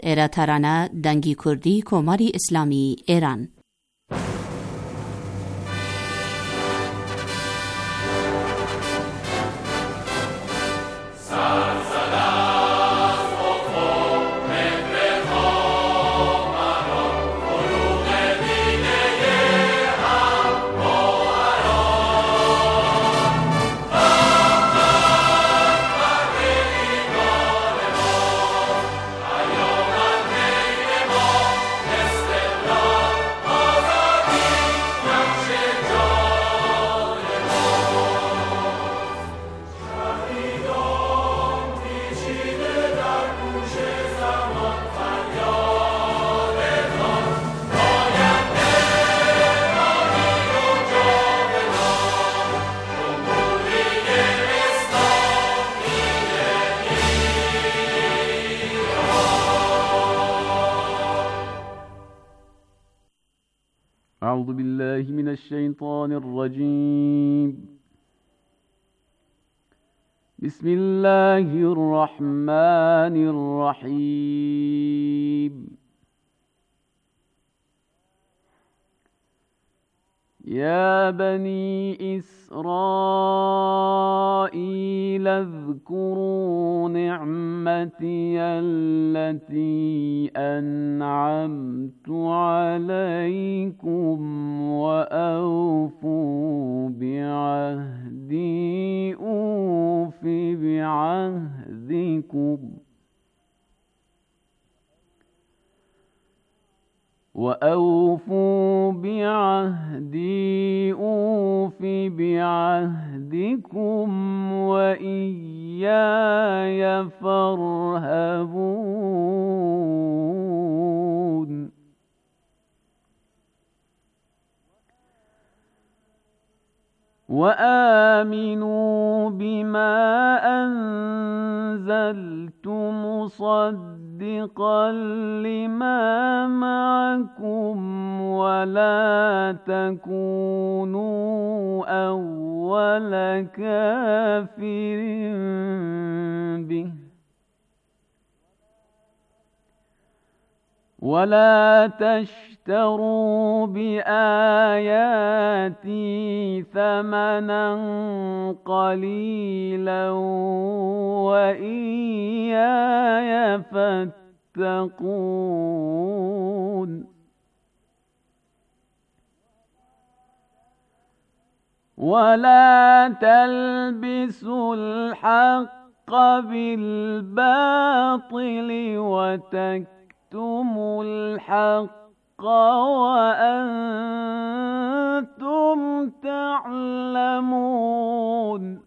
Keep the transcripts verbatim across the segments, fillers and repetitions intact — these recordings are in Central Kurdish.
ایراتارانه دنگی کردی کماری اسلامی ایران. أعوذ بالله من الشيطان الرجيم. بسم الله الرحمن الرحيم. يا بني إسرائيل اذكروا نعمتي التي أنعمت عليكم وأوفوا بعهدي أوف بعهدكم وأوفوا بعهدي أوف بعهدكم وإياي فارهبون. وآمنوا بما أنزلت مصدقا لما معكم ولا تكونوا أول كافر به ولا تشتروا بآياتي ثمنا قليلا وإياي فاتقون. ولا تلبسوا الحق بالباطل وتكتموا تُمُوا الْحَقَّ وَأَنْتُمْ تَعْلَمُونَ.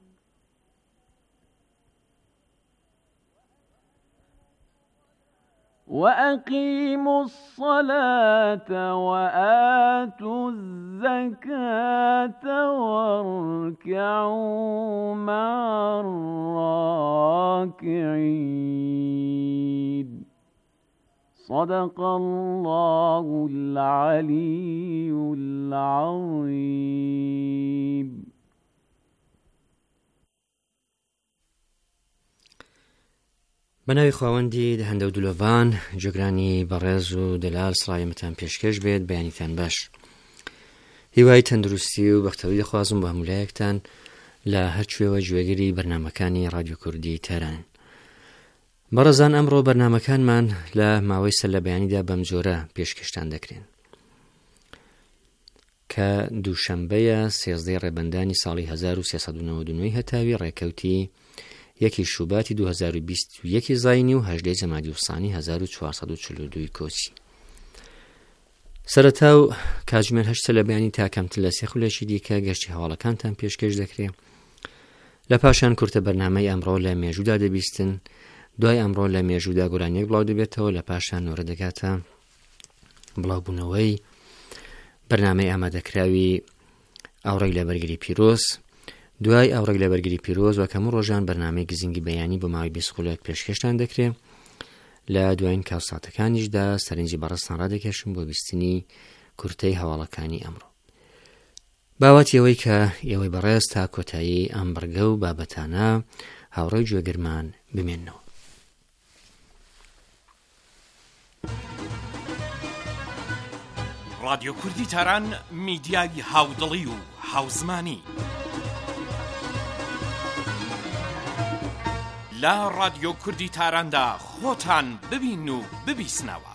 وَأَقِيمُوا الصَّلَاةَ وَآتُوا الزَّكَاةَ وَارْكَعُوا مَعَ الرَّاكِعِينَ. صدق الله العلي العظيم. بەناوی خواوەندی هەندە و دولۆڤان جێگرانی بەڕێز و دەلال سڵایەمەتان پێشکەش بێت. بەیانیتان باش. هیوای تەندروستی و بەختەوری دەخوازم بە هەمولایەکتان لە هەر کوێوە گوێگری بەرنامەکانی رادیۆ کوردی تەران. بەڕێزان، ئەمڕۆ بەرنامەکانمان لە ماوەی سەر لە بەیانیدا بەم جۆرە پێشکەشتان دەکرێن کە دووشەمبەیە سێزدەی ڕێبەندانی ساڵی هەزار و سێسەد و نەوەد و نۆی هەتاوی ڕێکەوتی یەکی شوباتی دوو هەزار و بیست و یەکی زاینی و هەژدەی جەمادی وسانی هەزار و چوارسەد و چل و دووی کۆچی. سەرەتا و کاتژمێر هەشتە لە بەیانی تا کەمتر لە سێ خولەکی دیکە گەشتی هەواڵەکانتان پێشکەش دەکرێت. لە پاشان کورتە بەرنامەی ئەمڕۆ لە مێژوودا دەبیستن. دوای ئەمڕۆ لە مێژوودا گۆرانیەک بڵاو دەبێتەوە. لە پاشان نۆرە دەگاتە بڵاوبوونەوەی بەرنامەی ئامادەکراوی ئاوڕێک لە بەرگری پیرۆز. دوای ئاوڕێک لە بەرگری پیرۆز وەک هەموو ڕۆژان بەرنامەی گزینگی بەیانی بۆ ماوەی بیست خولەک پێشکەشتان دەکرێت. لە دوایین کاوساتەکانیشدا سەرنجی بەڕێستان ڕادەکێشم بۆ بیستنی کورتەی هەواڵەکانی ئەمڕۆ. باوەتی ئەوەی کە ئێوەی بەڕێز تا کۆتایی ئەم بەرگە و بابەتانە هاوڕێی گوێگرمان بمێننەوە. رادیۆ کوردی تاران میدیای هاودڵی و هاوزمانی لە رادیۆ کوردی تاراندا خۆتان ببین و ببیسنەوە.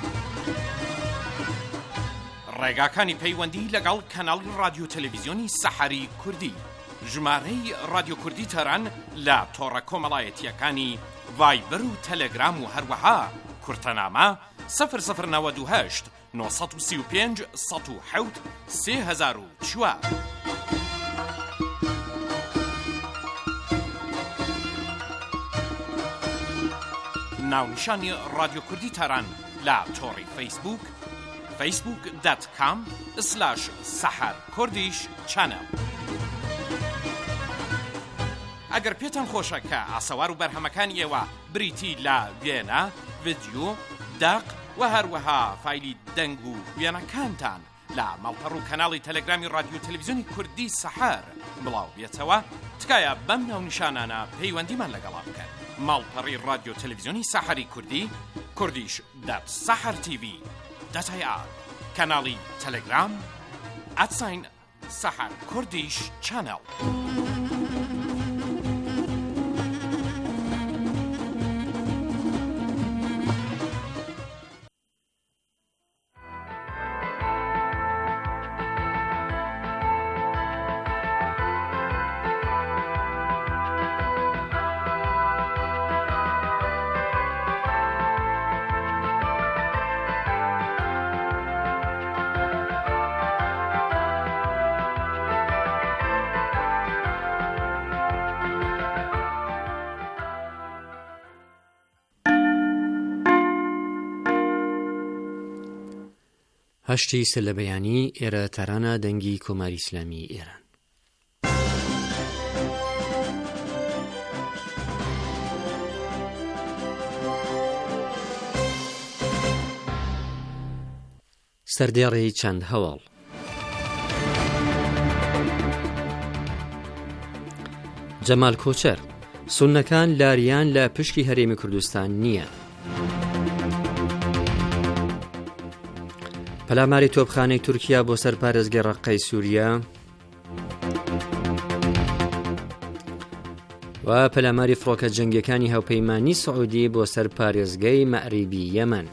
ڕێگاکانی پەیوەندی لەگەڵ کەناڵی رادیۆ تەلەڤیزیۆنی سەحەری کوردی، ژمارەی رادیۆ کوردی تاران لە تۆڕە کۆمەڵایەتیەکانی ڤایبەر و تەلەگرام و هەروەها کورتەنامە سەفر سەفر نەوەد و هەشت نۆ سەد و سی و پێنج سەد و حەوت سێ هەزار و چوار. ناونیشانی رادیۆ کوردی تاران لە تۆڕی فەیسبوک فەیسبوک دات کام سلاش سەحەر کوردیش چەنەڵ. ئەگەر پێتان خۆشە کە ئاسەوار و بەرهەمەکانی ئێوە بریتی لە وێنە، ڤیدیۆ، داق و هەروەها فایلی دەنگ و وێنەکانتان لە ماڵپەڕ و کەناڵی تەلەگرامی رادیۆ تەلەڤیزیۆنی کوردی سەحەر بڵاو بێتەوە، تکایە بەم ناونیشانانە پەیوەندیمان لەگەڵا بکەن. ماڵپەڕی رادیۆ تەلەڤیزیۆنی سەحەری کوردی، کوردیش دات سەحەر تیڤی دەتای ئار، کەناڵی تەلەگرام ئەتساین سەحەر کوردیش چەنەڵ. هەشتی سلەبەیانی ئێرە تارانە دەنگی کۆماری ئیسلامی ئێران. سەردێڕی چەند هەواڵ. جەمال کۆچەر: سوننەکان لاریان لە پشکی هەرێمی کوردستان نییە. پەلاماری تۆپخانەی تورکیا بۆ سەر پارێزگای ڕەقەی سووریا و پەلاماری فڕۆکە جەنگیەکانی هاوپەیمانی سعودی بۆ سەر پارێزگای مەعریبی یەمەن.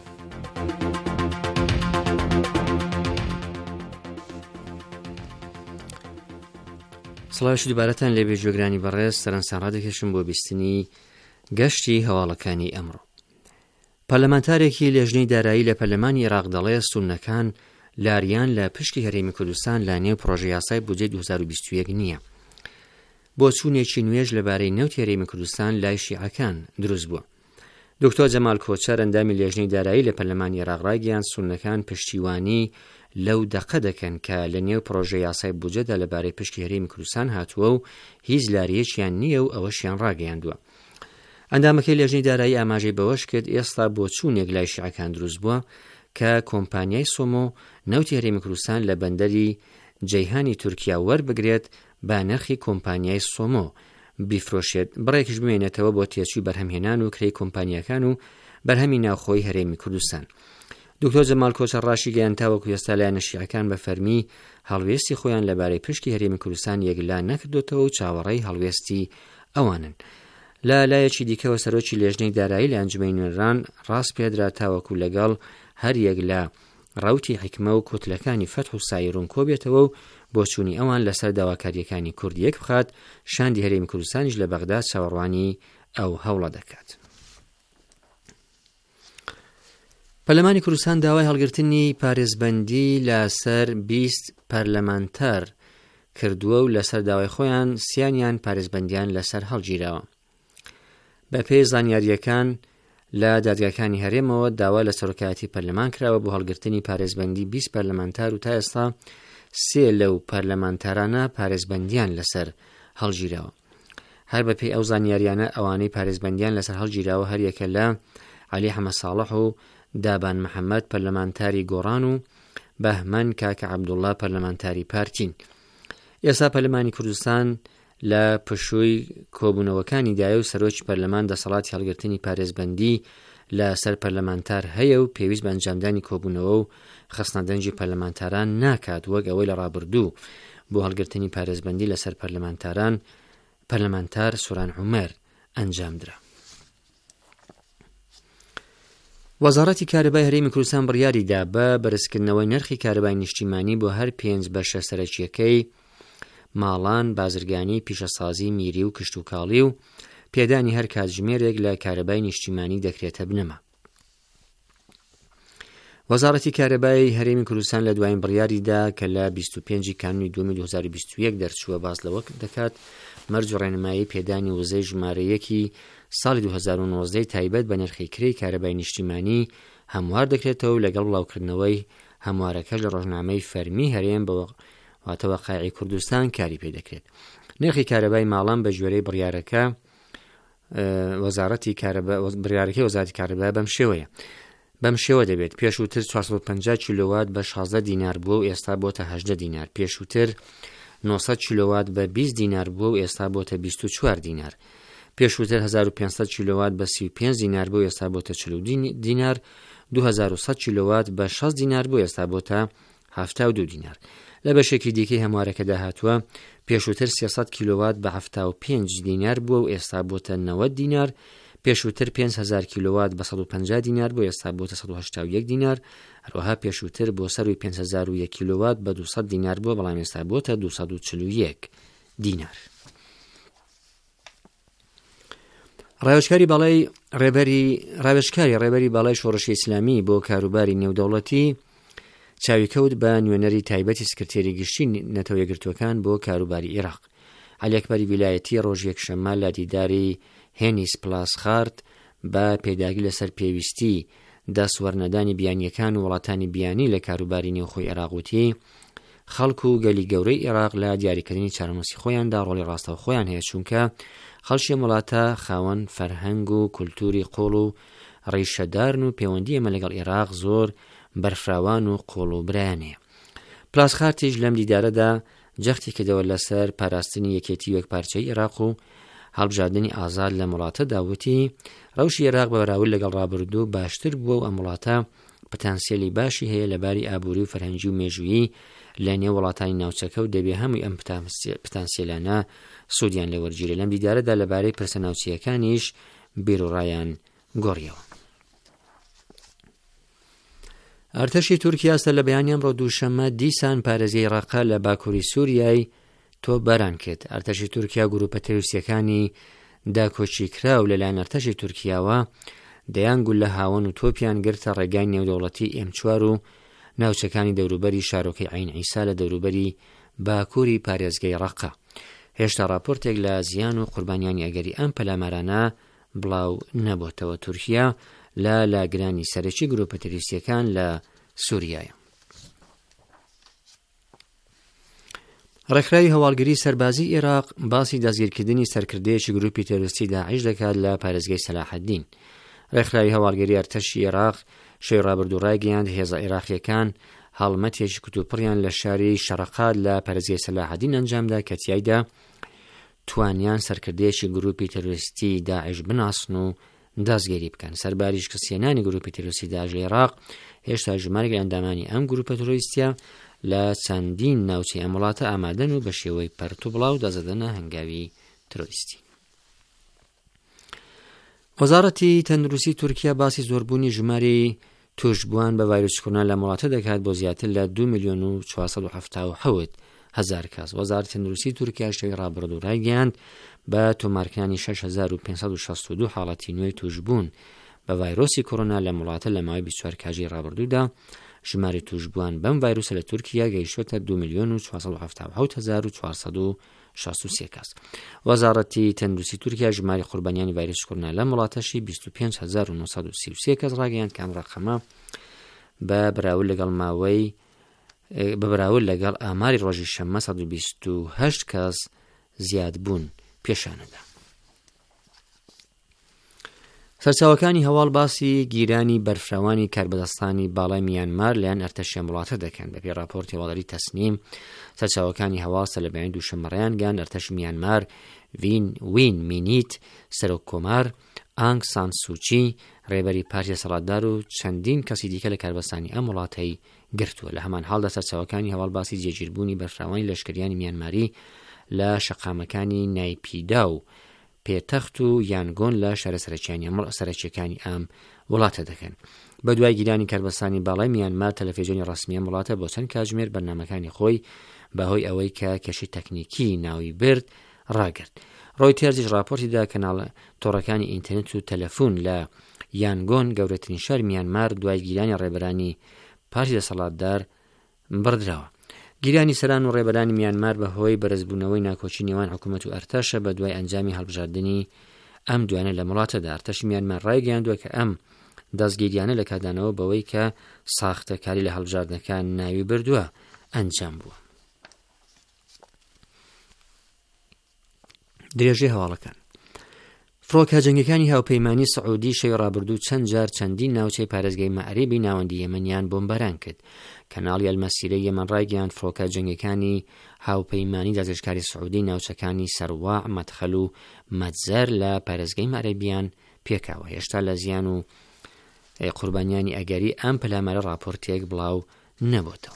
سڵاوشی دووبارەتان لێبێ گوێگرانی بەڕێز، سەرنجام ڕادەکێشم بۆ بیستنی گەشتی هەواڵەکانی ئەمڕۆ. پەرلەمانتارێکی لێژنەی دارایی لە پەرلەمانی عێراق دەڵێ سوننەکان لاریان لە پشکی هەرێمی کوردستان لە نێو پرۆژەی یاسای بودجەی دوو هەزار و بیست و یەک نییە. بۆ چوونێکی نوێژ لەبارەی نەوتی هەرێمی کوردستان لای شیعەکان دروست بووە. دکتۆر جەمال کۆچەر ئەندامی لێژنەی دارایی لە پەرلەمانی عێراق ڕاگەیاند سوننەکان پشتیوانی لەو دەقە دەکەن کە لە نێو پرۆژەی یاسای بودجەدا لەبارەی پشکی هەرێمی کوردستان هاتووە و هیچ لاریەکیان نییە و ئەوەشیان ڕاگەیاندووە. ئەندامەکەی لێژنەی دارایی ئاماژەی بەوەش کرد ئێستا بۆ چوونێک لای شیعەکان دروست بووە کە کۆمپانیای سۆمۆ نەوتی هەرێمی کوردستان لە بەندەری جەیهانی تورکیا وەربگرێت با نرخی کۆمپانیای سۆمۆ بیفرۆشێت، بڕێکیش بمێنێتەوە بۆ تێچووی بەرهەمهێنان و کرێی کۆمپانیەکان و بەرهەمی ناوخۆی هەرێمی کوردستان. دکتۆر جەمال کۆچەر ڕاشی گەیاند تاوەکو ئێستا لایەنە شیعەکان بە فەرمی هەڵوێستی خۆیان لەبارەی پشکی هەرێمی کوردستان یەکلا نەکردوتەوە و چاوەڕێی هەڵوێستی ئەوانن. لە لایەکی دیکەوە سەرۆکی لێژنەی دارایی لە ئەنجومەی نوێنەران ڕاست پێدرا تاوەکو لەگەڵ هەر یەک لە ڕەوتی حیکمە و کۆتلەکانی فەتح و سایرون کۆبێتەوە و بۆ چوونی ئەوان لەسەر داواکاریەکانی کورد یەک بخات، شاندی هەرێمی کوردستانیش لە بەغداد چاوەڕوانی ئەو هەوڵە دەکات. پەرلەمانی کوردستان داوای هەڵگرتنی پارێزبەندی لەسەر بیست پەرلەمانتەر کردووە و لەسەر داوای خۆیان سیانیان پارێزبەندیان لەسەر هەڵگیراوە. بە پێی زانیاریەکان لە دادگاکانی هەرێمەوە داوا لە سەرۆکایەتی پەرلەمان کراوە بۆ هەڵگرتنی پارێزبەندی بیست پەرلەمانتار و تا ئێستا سێ لەو پەرلەمانتارانە پارێزبەندیان لەسەر هەڵگیراوە. هەر بە پێی ئەو زانیاریانە ئەوانەی پارێزبەندیان لەسەر هەڵگیراوە هەر یەکە لە عەلی حەمەد ساڵح و دابان محەممەد پەرلەمانتاری گۆڕان و بەهمەن کاکە عەبدوڵڵا پەرلەمانتاری پارتین. ئێستا پەرلەمانی کوردستان لە پشووی کۆبوونەوەکانی دایە و سەرۆکی پەرلەمان دەسەڵاتی هەڵگرتنی پارێزبەندی لە سەر پەرلەمانتار هەیە و پێویست بە ئەنجامدانی کۆبوونەوە و خستنەدەنجی پەرلەمانتاران ناکات وەک ئەوەی لە ڕابردوو بۆ هەڵگرتنی پارێزبەندی لەسەر پەرلەمانتاران پەرلەمانتار سوران عومەر ئەنجام درا. وەزارەتی کارەبای هەرێمی کوردستان بڕیاریدا بە بەرزکردنەوەی نرخی کارەبای نیشتیمانی بۆ هەر پێنج بەشە سەرەکیەکەی ماڵان، بازرگانی، پیشەسازی، میری و کشتوکاڵی و پێدانی هەر کاتژمێرێک لە کارەبای نیشتیمانی دەکرێتە بنەما. وەزارەتی کارەبای هەرێمی کوردستان لە دوایین بڕیاریدا کە لە بیست و پێنجی کانونی دووەمی دوو هەزار و بیست و یەک دەرچووە باس لەوە دەکات مەرج و ڕێنمایی پێدانی وزەی ژمارەیەکی ساڵی دوو هەزار و نۆزدە تایبەت بە نرخی کرێی کارەبای نیشتیمانی هەموار دەکرێتەوە و لەگەڵ بڵاوکردنەوەی هەموارەکەش لە ڕۆژنامەی فەرمی هەرێم بە واتە وەقایعی کوردستان کاری پێ دەکرێت. نرخی کارەبای ماڵان بە ژوورەی بڕیارەکە وەزارەتی بڕیارەکەی وەزارەتی کارەبای بەم شێوەیە بەم شێوە دەبێت پێشووتر چوارسەد و پەنجا کیلۆوات بە شازدە دینار بووە و ئێستا بۆتە هەژدە دینار، پێشووتر نۆسەد کیلۆوات بە بیست دینار بووە و ئێستا بۆتە بیست و چوار دینار، پێشووتر هەزار و پێنجسەد کیلۆوات بە سی و پێنج دینار بوو ئێستا بۆتە چل و دینار، دوو هەزار و سەد کیلۆوات بە شەش دینار بوو ئێستا بۆتە هەفتە و دوو دینار. لە بەشێکی دیکەی هەموارەکە داهاتووە پێشووتر سێسەد کیلۆوات بە هەفتە و پێنج دینار بووە و ئێستا بۆتە نەوەد دینار، پێشووتر پێنج هەزار کیلۆوات بە سەد و پەنجا دینار بوو ئێستا بۆتە سەد و هەشتا و یەک دینار، هەروەها پێشووتر بۆ سەروی پێنج هەزار و یەک کیلۆوات بە دووسەد دینار بووە بەڵام ئێستا بۆتە دووسەد و چل و یەک دینار. ڕاوێژکاری باڵای ڕێبەری ڕاوێژکاری ڕێبەری باڵای شۆڕشی ئیسلامی بۆ کاروباری نێودەوڵەتی چاویکەوت بە نوێنەری تایبەتی سکرتێری گشتی نەتەوە یەکگرتووەکان بۆ کاروباری عێراق. عەلی ئەکبەری ویلایەتی ڕۆژ یەکشەممە لە دیداری هێنیس پلاس خارد بە پێداگی لەسەر پێویستی دەسوەرنەدانی بیانیەکان و وڵاتانی بیانی لە کاروباری نێوخۆی عێراقوتی خەڵک و گەلی گەورەی عێراق لە دیاریکردنی چارەنووسی خۆیاندا ڕۆڵی ڕاستەو خۆیان هەیە چونکە خەڵکی وڵاتە خاوەن فەرهەنگ و کولتوری قۆڵ و ڕیشەدارن و پەیوەندی ئێمە لەگەڵ عێراق زۆر بەرفراوان و قۆڵ و برایانەیە. پلاس خارتیش لەم دیدارەدا جەختی کردەوە لەسەر پاراستنی یەکێتی و یەکپارچەی عێراق و هەڵبژاردننی ئازاد لە وڵاتە داوتی ڕەوشی عێراق بە بەراورد لەگەڵ ڕابردوو باشتر بووە و ئەم وڵاتە پتانسیێلی باشی هەیە لەباری ئابووری و فەرهەنگی و مێژویی لە نێو وڵاتانی ناوچەکە و دەبێ هەمووی ئەم پتانسیێلانە سوودیان لێ وەرگیرێت. لەم دیدارەدا لەبارەی پرسە ناوچیەکانیش بیرروڕایان گۆڕیەوە. ئەرتەشی تورکیا سەر لە بەیانیان ڕۆ دووشەممە دیسان پارێزگای ڕەقە لە باکووری سووریای تۆ بەران کرد. ئەرتەشی تورکیا گروپە تەروریستیەکانی داکۆچی کراو لەلایەن ئەرتەشی تورکیاوە دەیانگول لە هاوەن و تۆپیان گرتە ڕێگای نێودەوڵەتی ئێم چوار و ناوچەکانی دەوروبەری شارۆکەی عین عیسا لە دەوروبەری باکووری پارێزگای ڕەقە. هێشتا راپۆرتێک لە زیان و قوربانیانی ئەگەری ئەم پەلامارانە بڵاو نەبووتەوە. تورکیا لە لاگرانی سەرەکی گروپە تەروریستیەکان لە سووریایە. ڕێکخراوی هەواڵگری سەربازی عێراق باسی دەستگیرکردنی سەرکردەیەکی گروپی تەروریستی داعیش دەکات لە پارێزگای سەلاحەدین. ڕێکخراوی هەواڵگری ئەرتەشی عێراق شەوی ڕابردوو ڕایگەیاند هێزە عێراقیەکان هەڵمەتێکی کتوپڕیان لە شاری شەرەقات لە پارێزگای سەلاحەدین ئەنجامدا کە تیایدا توانیان سەرکردەیەکی گروپی تەروریستی داعیش بناسن و دەستگیری بکەن. سەرباریش کەسیێنانی گروپی تەروریستی داعش لە عێراق هێشتا ژمارەی ئەندامانی ئەم گروپە تەروریستیە لە چەندین ناوچەی ئەم وڵاتە ئامادەن و بە شێوەی پەرت و بڵاو دەزەدەنە هەنگاوی تەروریستی. وەزارەتی تەندروستی تورکیا باسی زۆربوونی ژمارەی توشبووان بە ڤایرۆسی کۆرۆنا لە وڵاتە دەکات بۆ زیاتر لە دوو میلیۆن و چوارسەد و هەفتە و حەوت هەزار کەس. وەزارەتی تەندروستی تورکیا شەوی ڕابردوو ڕایگەیاند بە تۆمارکردنی شەش هەزار و پێنج سەد و شەست و دوو حاڵەتی نوێی توشبوون بە ڤایرۆسی کۆرۆنا لە وڵاتە لە ماوەی بیست و چوار کاژی ڕابردوودا ژمارەی توشبووان بەم ڤایرۆسە لە تورکیا گەیشتووەتە دوو میلیۆن و چوارسەد و هەفتە و حەوت هەزار و چوارسەد و شەست و سێ کەس. وەزارەتی تەندروستی تورکیا ژمارەی قوربانیانی ڤایرۆسی کۆرۆنا لە وڵاتەشی بیست و پێنج هەزار و نۆسەد و سی و سێ کەس ڕاگەیاند کە ئەم ڕەقەمە بە بەراورد لەگەڵ ماوەی بە بەراورد لەگەڵ ئاماری ڕۆژی شەممە سەد و بیست و هەشت کەس زیاد بوون پێشانەدا. سەرچاوەکانی هەواڵ باسی گیرانی بەرفراوانی کاربەدەستانی باڵای میانمار لەیان ئەرتەشیان وڵاتە دەکەن. بەپێی راپۆرتی هەواڵداری تەسنیم سەرچاوەکانی هەواڵ سەر لە بەیانی دووشەممەڕەیان گەیاند ئەرتەشی میانمار وین وین مینیت سەرۆک کۆمار ئانگ سان سوچی ڕێبەری پارتیە سەڵاتدار و چەندین کەسی دیکە لە کاربەستانی ئەم وڵاتەی گرتووە. لە هەمان حاڵدا سەرچاوەکانی هەواڵباسی جێگیربوونی بەرفراوانی لەشکریانی میانماری لە شەقامەکانی نایپیدا و پێتەخت و یانگۆن لە شارە سەرەکیەکانی ئەم وڵاتە دەکەن. بە دوای گیرانی کاربەستانی باڵای میانمار تەلەڤیزیۆنی ڕەسمیە وڵاتە بۆ چەند کاتژمێر بەرنامەکانی خۆی بەهۆی ئەوەی کە کێشەی تەکنیکی ناوی برد ڕاگرت. ڕۆیتێرزیش راپۆرتیدا کەناڵ تۆڕەکانی ئینتەرنێت و تەلەفۆن لە یانگۆن گەورەترین شاری میانمار دوای گیرانی ڕێبەرانی پارتی دەسەڵاتدار بڕدراوە. گیرانی سەران و ڕێبەرانی میانمار بەهۆی بەرزبوونەوەی ناکۆچی نێوان حکوومەت و ئەرتەشە بە دوای ئەنجامی هەڵبژاردننی ئەم دوانە لە وڵاتەدا. ئەرتەشی میانمار ڕایگەیاندووە کە ئەم دەستگیریانە لە کاتدانەوە بەوەی کە ساختەکاری لە هەڵبژاردنەکان ناوی بردووە ئەنجام بووە. درێژەی هەواڵەکان فڕۆکە جەنگەکانی هاوپەیمانی سعودی شەوی ڕابردوو چەند جار چەندین ناوچەی پارێزگای مەعریبی ناوەندی یەمەنیان بۆمبەران کرد. کەناڵی ئەلمەسیرەی یەمەن ڕایگەیاند فڕۆکە جەنگەکانی هاوپەیمانی داگیرکاری سعودی ناوچەکانی سەرواع، مەدخەل و مەجزەر لە پارێزگای مەعریبیان پێکاوە. هێشتا لە زیان و قوربانیانی ئەگەری ئەم پەلامارە راپۆرتێک بڵاو نەبووتەوە.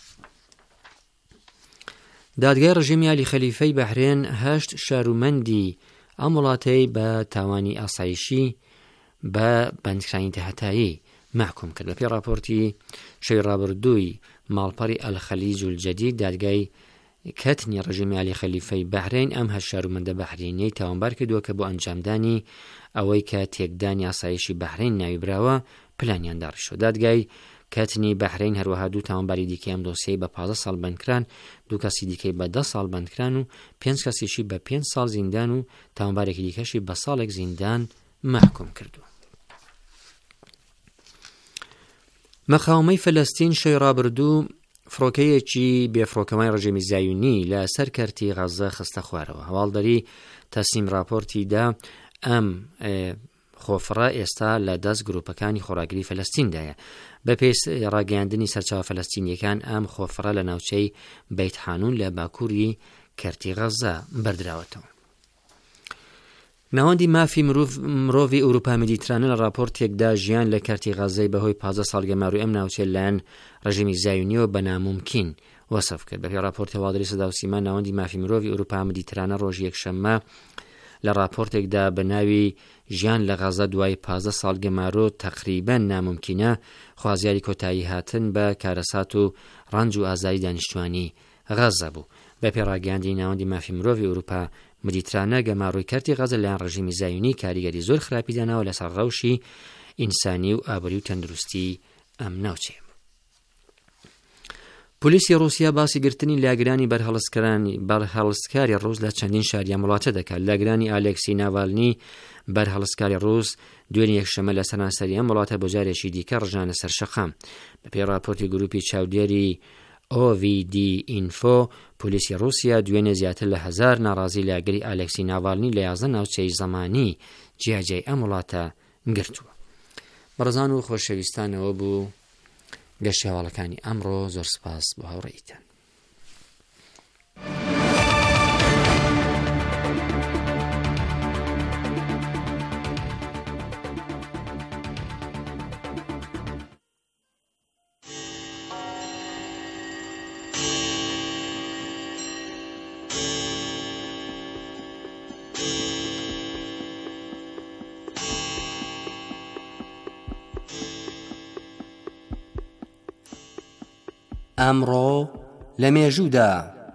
دادگای ڕژیمی عەلی خەلیفەی بەحرێن هەشت شارومەندی ئەم وڵاتەی بە تاوانی ئاسایشی بە بەندکرانی داهاتایی محکوم کرد. بەپێی راپۆرتی شەوی ڕابردووی ماڵپەڕی ئەلخەلیج الجەدید دادگای کەتنی ڕژیمی عەلی خەلیفەی بەحرێن ئەم هەشت شارومەندە بەحرێنیەی تاوانبار کردووە کە بۆ ئەنجامدانی ئەوەی کە تێکدانی ئاسایشی بەحرێن ناوی براوە پلانیان داڕیشەوە. دادگای کەتنی بەحرێن هەروەها دوو تاوانباری دیکەی ئەم دۆسیەی بە پازدە ساڵ بەندکران، دوو کەسی دیکەی بە دە ساڵ بەندکران و پێنج کەسیشی بە پێنج ساڵ زیندان و تاوانبارێکی دیکەشی بە ساڵێک زیندان محکوم کردووە. مەقاومەی فەلەستین شەوی ڕابردوو فڕۆکەیەکی بێفڕۆکەمای ڕژیمی زایونی لە سەر کەرتی غەزە خستە خوارەوە. هەواڵدەری تەسنیم راپۆرتیدا ئەم خۆفڕە ئێستا لە دەست گروپەکانی خۆراگری فەلەستیندایە. بە پێی ڕاگەیاندنی سەرچاوە فەلەستینیەکان ئەم خۆفڕە لە ناوچەی بەیت حانون لە باکووری کەرتی غەزە بەردراوەتەوە. ناوەندی مافی مرۆڤی ئەوروپا مدیترانە لە راپۆرتێکدا ژیان لە کەرتی غەزەی بەهۆی پازدە ساڵ گەماروی ئەم ناوچەی لایەن ڕژیمی زایونیەوە بە ناممکن وەسف کرد. بەپێی راپۆرتی هەواڵدەری سەدا و سیمان ناوەندی مافی مرۆڤی ئەوروپا مدیترانە ڕۆژی یەکشەممە لە راپۆرتێکدا بە ناوی ژیان لە غەزە دوای پازدە ساڵ گەمارۆ تەقریبەن ناممکنە خوازیاری کۆتایی هاتن بە کارەسات و ڕەنج و ئازاری دانیشتوانی غەزە بوو. بە پێڕاگەیاندنی ناوەندی مافی مرۆڤی ئەوروپا مدیترانە گەماڕۆی کەرتی غەزە لەلایەن ڕژیمی زایونی کاریگەری زۆر خراپی داناوە لەسەر ڕەوشی ئینسانی و ئابووری و تەندروستی ئەم ناوچەیە. پۆلیسی رووسیا باسی گرتنی لاگرانی بەرهەڵستکاری ڕووس لە چەندین شاریان وڵاتە دەکات. لاگرانی ئالێکسی ناڤالنی بەرهەڵستکاری ڕووس دوێنێ یەکشەمە لە سەرانسەری ئەم وڵاتە بۆ جارێکی دیکە ڕژانە سەر شەقام. بەپێی راپۆرتی گروپی چاودێری ئۆ ڤی دی ئینفۆ پۆلیسی رووسیا دوێنێ زیاتر لە هەزار ناڕازی لاگری ئالێکسی ناڤالنی لە یازدە ناوچەی زەمانی جیاجای ئەم وڵاتە گرتووە. بەڕێزان و خۆشەویستانەوە بوو گەشتی هەواڵەکانی ئەمڕۆ. زۆر سپاس بۆ هاوڕێیتان. ئەمڕۆ لە مێژوودا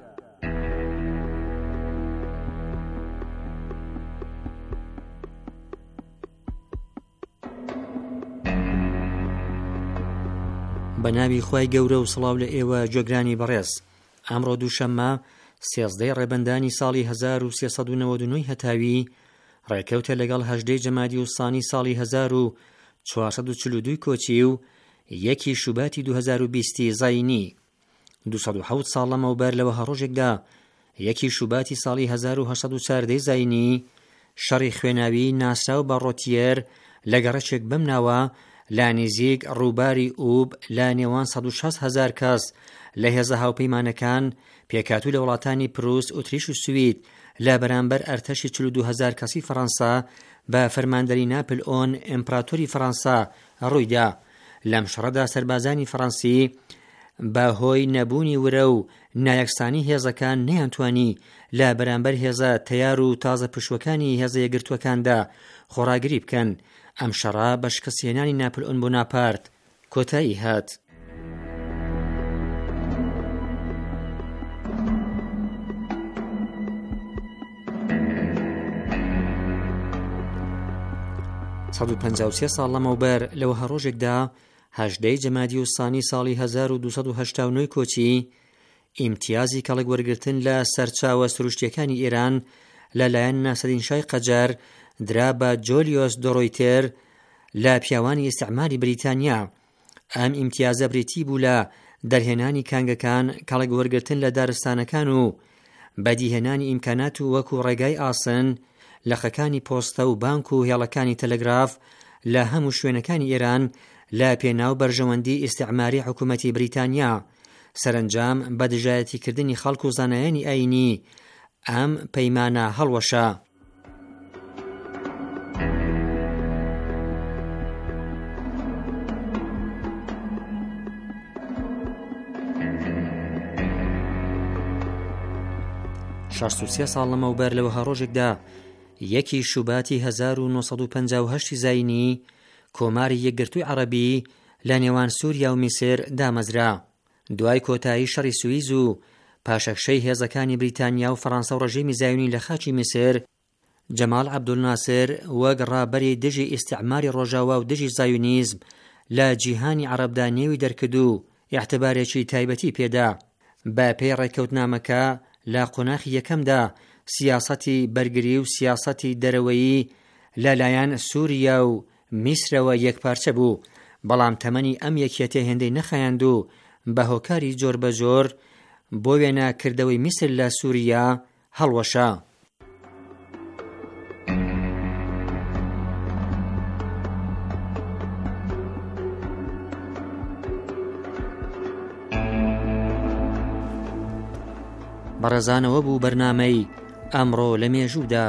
بە ناوی خوای گەورە و سڵاو لە ئێوە گوێگرانی بەڕێز. ئەمڕۆ دووشەممە سێزدەی ڕێبەندانی ساڵی هەزار و سێسەد و نەوەد و نۆی هەتاوی ڕێکەوتە لەگەڵ هەژدەی جەمادی و سانی ساڵی هەزار و چوارسەد و چل و دوو کۆچی و یەکی شوباتی دوو هەزار و بیستی زاینی. دووسەد و حەوت ساڵ لەمەوبەر لەوە هەڕۆژێکدا یەکی شوباتی ساڵی هەزار و هەشت سەد و چواردەی زاینی شەڕی خوێناوی ناسراو بە ڕۆتیەر لە گەڕەکێک بەم ناوە لا نزیک ڕووباری ئوب لە نێوان سەد و شەست هەزار کەس لە هێزە هاوپەیمانەکان پێکاتوو لە وڵاتانی پروس، ئۆتریش و سوید لە بەرامبەر ئەرتەشی چل و دوو هەزار کەسی فەڕەنسا بە فەرماندەری ناپل ئۆن ئیمپراتۆری فەڕەنسا ڕوویدا. لەم شەڕەدا سەربازانی فەڕەنسی بە هۆی نەبوونی ورە و نایەکسانی هێزەکان نەیانتوانی لە بەرامبەر هێزە تەیار و تازە پشوەکانی هێزە یەکگرتووەکاندا خۆڕاگری بکەن. ئەم شەڕە بە شکستهێنانی ناپل ئۆن بۆناپارت کۆتایی هات. سەد و پەنجا و سێ ساڵ لەمەوبەر لەوە هەڕۆژێکدا هەژدەی جەمادی و سانی ساڵی هەزار و دووسەد و هەشتا و نۆی کۆچی ئیمتیازی کەڵک وەرگرتن لە سەرچاوە سروشتیەکانی ئێران لەلایەن ناسەدینشای قەجار درا بە جۆلیۆس دۆڕۆیتێر لە پیاوانی ئیستیعماری بریتانیا. ئەم ئیمتیازە بریتی بوو لە دەرهێنانی کانگەکان، کەڵک وەرگرتن لە دارستانەکان و بەدیهێنانی ئیمکانات و وەکو ڕێگای ئاسن لەخەکانی پۆستە و بانک و هێڵەکانی تەلەگراف لە هەموو شوێنەکانی ئێران لە پێناو بەرژەوەندی ئیستیعماری حکوومەتی بریتانیا. سەرنجام بە دژایەتیکردنی خەڵک و زانایانی ئاینی ئەم پەیمانە هەڵوەشا. شەست و سێ ساڵ لەمەوبەر لەوە هەڕۆژێکدا یەکی شوباتی هەزار و نۆسەد و پەنجا و هەشتی زاینی کۆماری یەکگرتووی عەرەبی لە نێوان سووریا و میسر دامەزرا. دوای کۆتایی شەڕی سویز و پاشەکشەی هێزەکانی بریتانیا و فەڕەنسا و ڕژیمی زایونی لە خاچی میسر، جەمال عەبدولناسر وەک ڕابەری دژی ئیستیعماری ڕۆژاوا و دژی زایونیزم لە جیهانی عەرەبدا نێوی دەرکرد و ئیعتیبارێکی تایبەتی پێدا. بە پێی ڕێککەوتنامەکە لە قۆناغی یەکەمدا سیاسەتی بەرگری و سیاسەتی دەرەوەیی لەلایەن سووریا و میسرەوە یەکپارچە بوو، بەڵام تەمەنی ئەم یەکێتە هێندەی نەخایاند و بە هۆکاری جۆر بە جۆر بۆ وێنەکردەوەی میسر لە سووریا هەڵوەشا. بەڕێزانەوە بوو بەرنامەی ئەمڕۆ لە مێژوودا.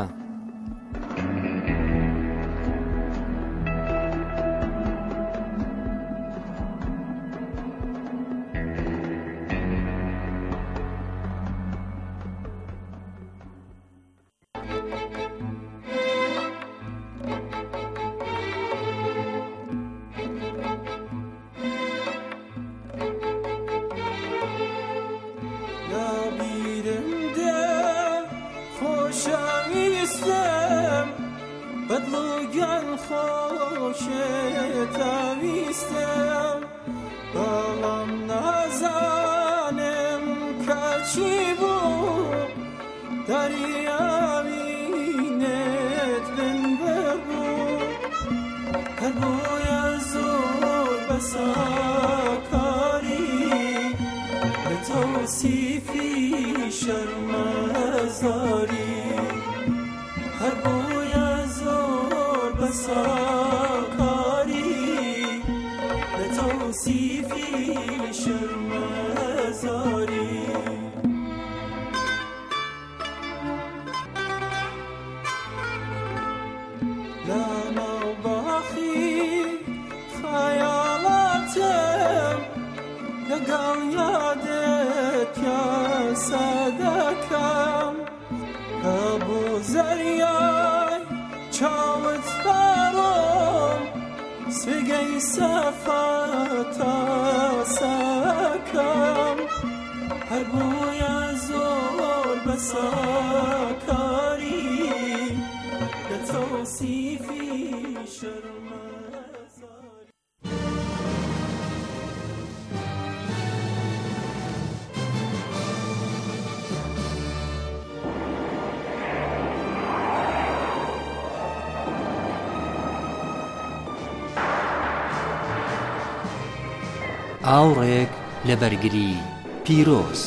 ئاوڕێک لە بەرگری پیرۆز.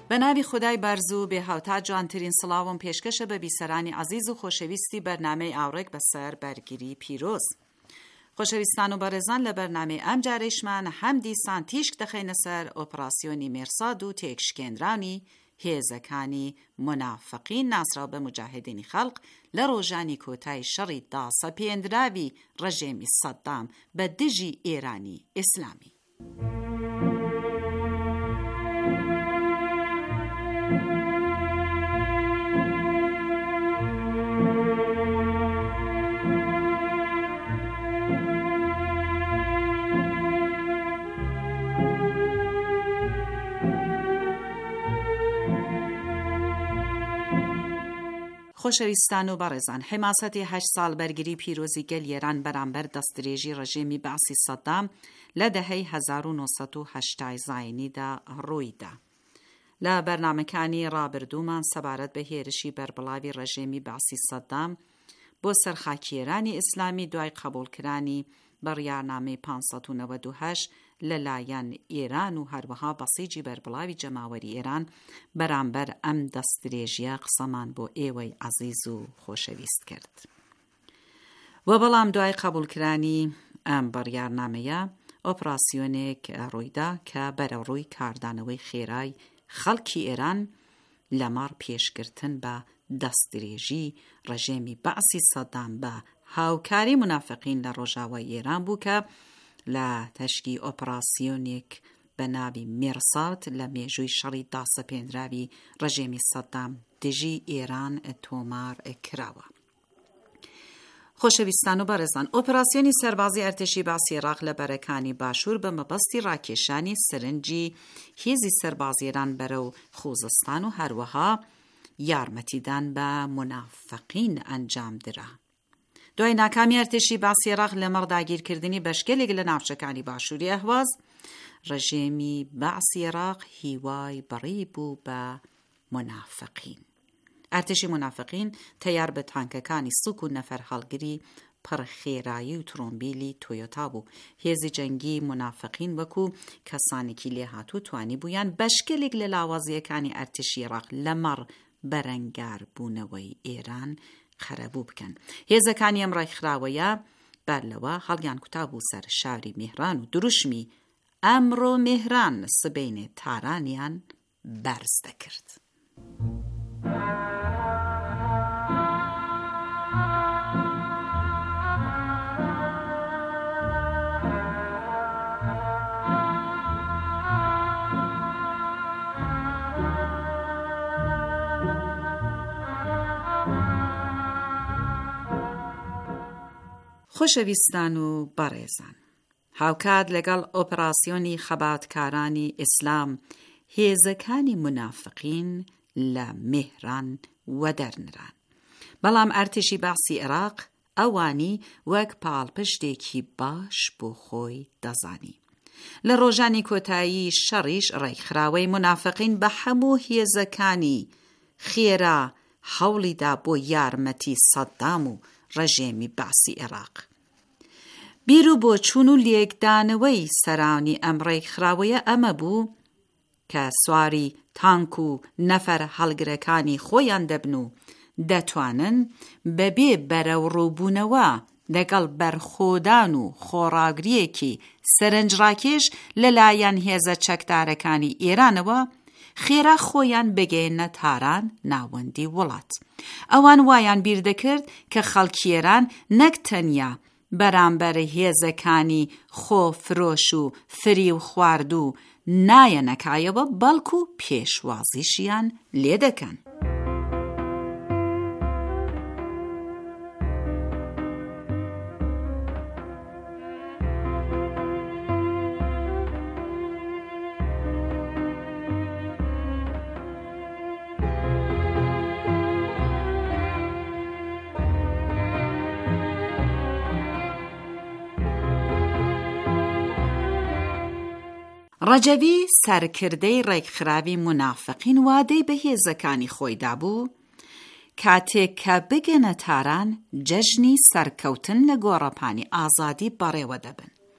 بە ناوی خودای بەرزوو بێ هاوتا جوانترین سڵاوم پێشکەشە بە بیسەرانی عەزیز و خۆشەویستی بەرنامەی ئاورێک بەسەر بەرگری پیرۆز. خۆشەویستان و بەڕێزان، لە بەرنامەی ئەم جارەیشمان هەم دیسان تیشک دەخەینە سەر ئۆپراسیۆنی مێرساد و تێکشکێنرانی هێزەکانی منافقین ناسراو بە مجاهدینی خەڵق لە ڕۆژانی کۆتای شەڕی داسەپێنراوی ڕەژێمی سەدام بە دژی ئێرانی ئیسلامی. خۆشەویستان و بەڕێزان، حماسەتی هەشت ساڵ بەرگری پیرۆزی گەل ئێران بەرامبەر دەستدرێژی ڕەژێمی بەعسی سەدام لە دەهەی هەزار و نۆسەد و هەشتای زاینیدا ڕوویدا. لە بەرنامەکانی ڕابردوومان سەبارەت بە هێرشی بەربڵاوی ڕەژێمی بەعسی سەدام بۆ سەرخاکێرانی ئیسلامی دوای قبولکرانی بەڕیارنامەی پانسەد و نەوەد و هەشت لەلایەن ئێران و هەروەها بەسیجی بەربڵاوی جەماوەری ئێران بەرامبەر ئەم دەستدرێژیە قسەمان بۆ ئێوەی عەزیز و خۆشەویست کرد. و بەڵام دوای قبولکرانی ئەم بەڕیارنامەیە ئۆپراسیۆنێک ڕوویدا کە بەرەڕووی کاردانەوەی خێرای خەڵکی ئێران لەمەڕ پێشگرتن بە دەستدرێژی ڕەژێمی بەعسی سەدام بە هاوکاری منافقین لە ڕۆژاوای ئێران بوو کە لە تەشکی ئۆپراسیۆنێک بە ناوی مێرساد لە مێژووی شەڕی داسەپێنراوی ڕەژێمی سەدام دژی ئێران تۆمار کراوە. خۆشەویستان و بەڕێزان، ئۆپراسیۆنی سەربازی ئەرتشی باسی عێراق لە بەرەکانی باشوور بە مەبەستی ڕاکێشانی سرنجی هێزی سەربازیێران بەرەو خوزستان و هەروەها یارمەتیدان بە منافقین ئەنجام درا. دوای ناکامی ئەرتشی باسی عێراق لەمەڕ داگیرکردنی بەشکێلێک لە ناوچەکانی باشووری ئەهواز، ڕەژێمی باسی عێراق هیوای بەڕی بوو بە منافقین. ئەرتشی منافقین تەیار بە تانکەکانی سوک و نەفەر هەڵگری پڕخێرایی و ترۆمبیلی تۆیۆتا بوو. هێزی جەنگی منافقین وەکو کەسانێکی لێهاتوو توانی بوویان بەشکێلێک لە لاوازیەکانی ئەرتشی عێراق لەمەڕ بەرەنگار بوونەوەی ئێران خەرەبوو بکەن. هێزەکانی ئەم ڕایخراوەیە بەر لەوە هەڵیان کوتا بوو سەر شاری میهران و دروشمی ئەمڕۆ میهران سبەینێ تارانیان بەرز دەکرد. خۆشەویستان و بەڕێزان، هاوکات لەگەڵ ئۆپراسیۆنی خەباتکارانی ئیسلام هێزەکانی منافقین لە میهران وەدەرنران. بەڵام ئەرتشی باسی عێراق ئەوانی وەک پاڵپشتێکی باش بۆ خۆی دەزانی. لە ڕۆژانی کۆتایی شەڕیش ڕێکخراوەی منافقین بە هەموو هێزەکانی خێرا هەوڵیدا بۆ یارمەتی سەدام و ڕەژێمی باسی عێراق. بیر و بۆ چوون و لێکدانەوەی سەرانی ئەم ڕێکخراوەیە ئەمە بوو کە سواری تانک و نەفەر هەڵگرەکانی خۆیان دەبن و دەتوانن بەبێ بەرەوڕووبوونەوە لەگەڵ بەرخۆدان و خۆڕاگریەکی سەرنجڕاکێش لەلایەن هێزە چەکدارەکانی ئێرانەوە خێرا خۆیان بگەێنە تاران ناوەندی وڵات. ئەوان وایان بیر دەکرد کە خەڵکی ئێران نەک تەنیا بەرامبەر هێزەکانی خۆ فرۆش و فری و خوارد و نایەنەکایەوە بەڵکو پێشوازیشیان لێ دەکەن. ڕەجەوی سەرکردەی ڕێکخراوی منافقین وادەی بە هێزەکانی خۆیدا بوو کاتێک کە بگەنە تاران جەژنی سەرکەوتن لە گۆڕەپانی ئازادی بەڕێوە دەبن.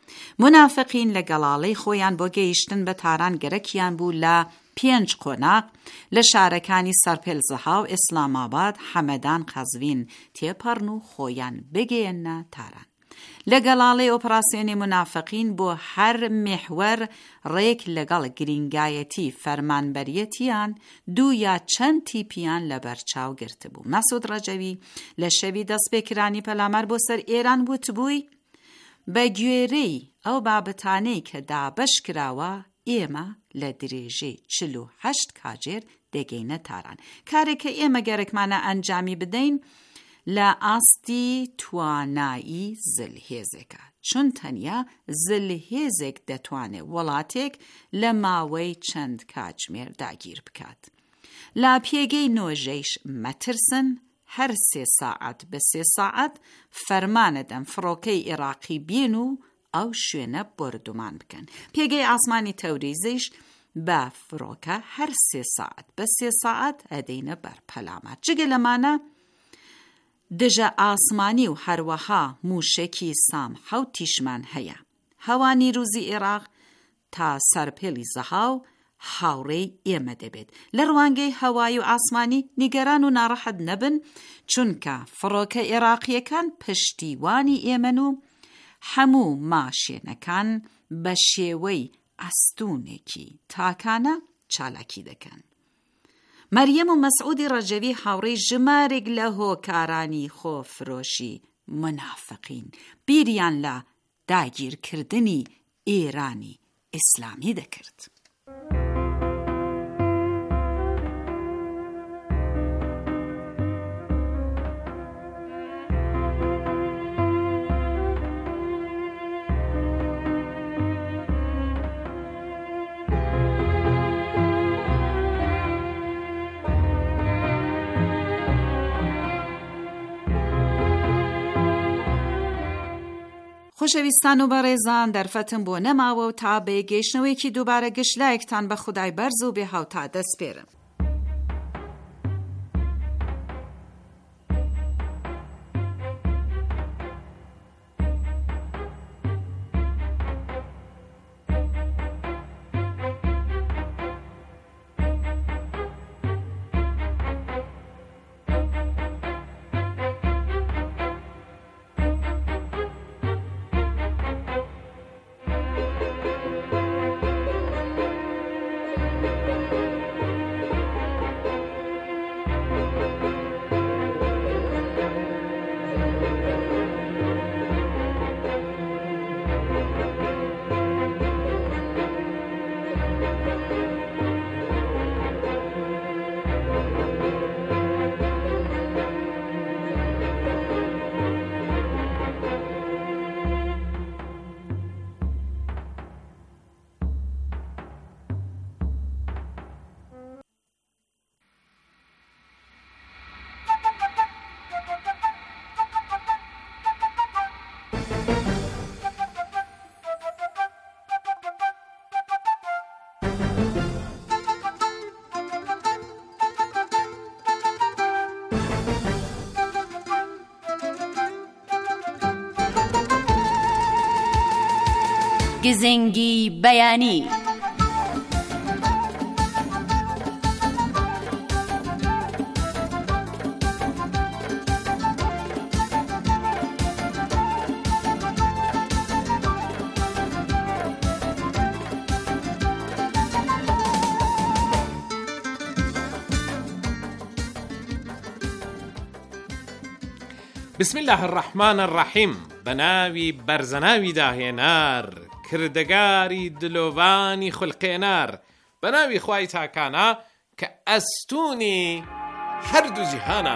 منافقین لە گەڵاڵەی خۆیان بۆ گەیشتن بە تاران گەرەکیان بوو لە پێنج قۆناق لە شارەکانی سەرپێلزەها و ئیسلاماباد، حەمەدان، قەزوین تێپەڕن و خۆیان بگەێنە تاران. لە گەڵاڵەی ئۆپراسیۆنی منافقین بۆ هەر میحوەر ڕێک لەگەڵ گرنگایەتی فەرمانبەریەتیان دوو یا چەند تیپیان لە بەرچاو گرتبوو. مەسعود ڕەجەوی لە شەوی دەستپێکرانی پەلامەر بۆ سەر ئێران وتبووی بە گوێرەی ئەو بابەتانەی کە دابەش کراوە ئێمە لە درێژەی چل و هەشت کاژێر دەگەینە تاران. کارێک کە ئێمە گەرەکمانە ئەنجامی بدەین لە ئاستی توانایی زلهێزێکە، چون تەنیا زلهێزێک دەتوانێت وڵاتێک لە ماوەی چەند کاتژمێر داگیر بکات. لا پێگەی نۆژەیش مەترسن، هەر سێ ساعت بە سێ ساعت فەرمانەدەم فڕۆکەی عێراقی بین و ئەو شوێنە بردومان بکەن. پێگەی ئاسمانی تەوریزیش بە فڕۆکە هەر سێ ساعت بە سێ ساعت ئەدەینە بەر پەلامات. جگە لەمانە دژە ئاسمانی و هەروەها موشکی سام حەوت تیشمان هەیە. هەوانی روزی عێراق تا سەرپێلی زەها و هاوڕێی ئێمە دەبێت. لە ڕوانگەی هەوایی و ئاسمانی نیگەران و ناڕەحەت نەبن، چونکە فڕۆکە عێراقیەکان پشتیوانی ئێمەن و هەموو ماشێنەکان بە شێوەی ئەستونێکی تاکانە چالاکی دەکەن. مەریەم و مەسعودی ڕەجەوی هاوڕێی ژمارێک لە هۆکارانی خۆفرۆشی منافقین بیریان لە داگیرکردنی ئێرانی ئیسلامی دەکرد. خۆشەویستان و بەڕێزان، دەرفەتم بۆ نەماوە و تا بێگەیشتنەوەیەکی دووبارە گشتلایەکتان بە خودای بەرز و بێهاوتا دەسپێرم. گزنگی بەیانی. بسم الله الرحمن الرحیم. بەناوی بەرزەناوی داهێنار، کردگاری دلۆڤانی خوڵقێنار، بەناوی خوای تاکانە کە ئەستوونی هەردوو جیهانە.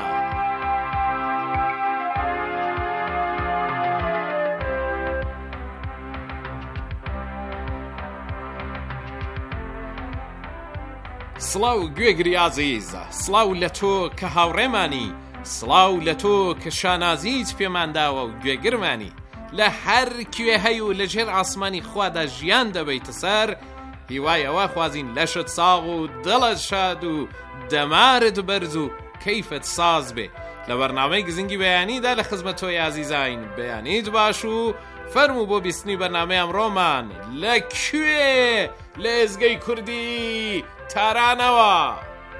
سڵاو گوێگری ئازیزە، سڵاو لە تۆ کە هاوڕێمانی، سڵاو لە تۆ کە شانازیت پێمانداوە و گوێگرمانی. لە هەر کوێ هەی و لە ژێر ئاسمانی خوادا ژیان دەبەیتە سەر، هیوایەوە خوازین لەشت ساغ و دڵت شاد و دەمارت بەرز و کەیفت ساز بێ. لە بەرنامەی گزنگی بەیانیدا لە خزمەت تۆی ئازیزاین، بەیانیت باش و فەرموو بۆ بیستنی بەرنامەی ئەمڕۆمان لەکوێ لە ئێزگەی کوردی تارانەوە.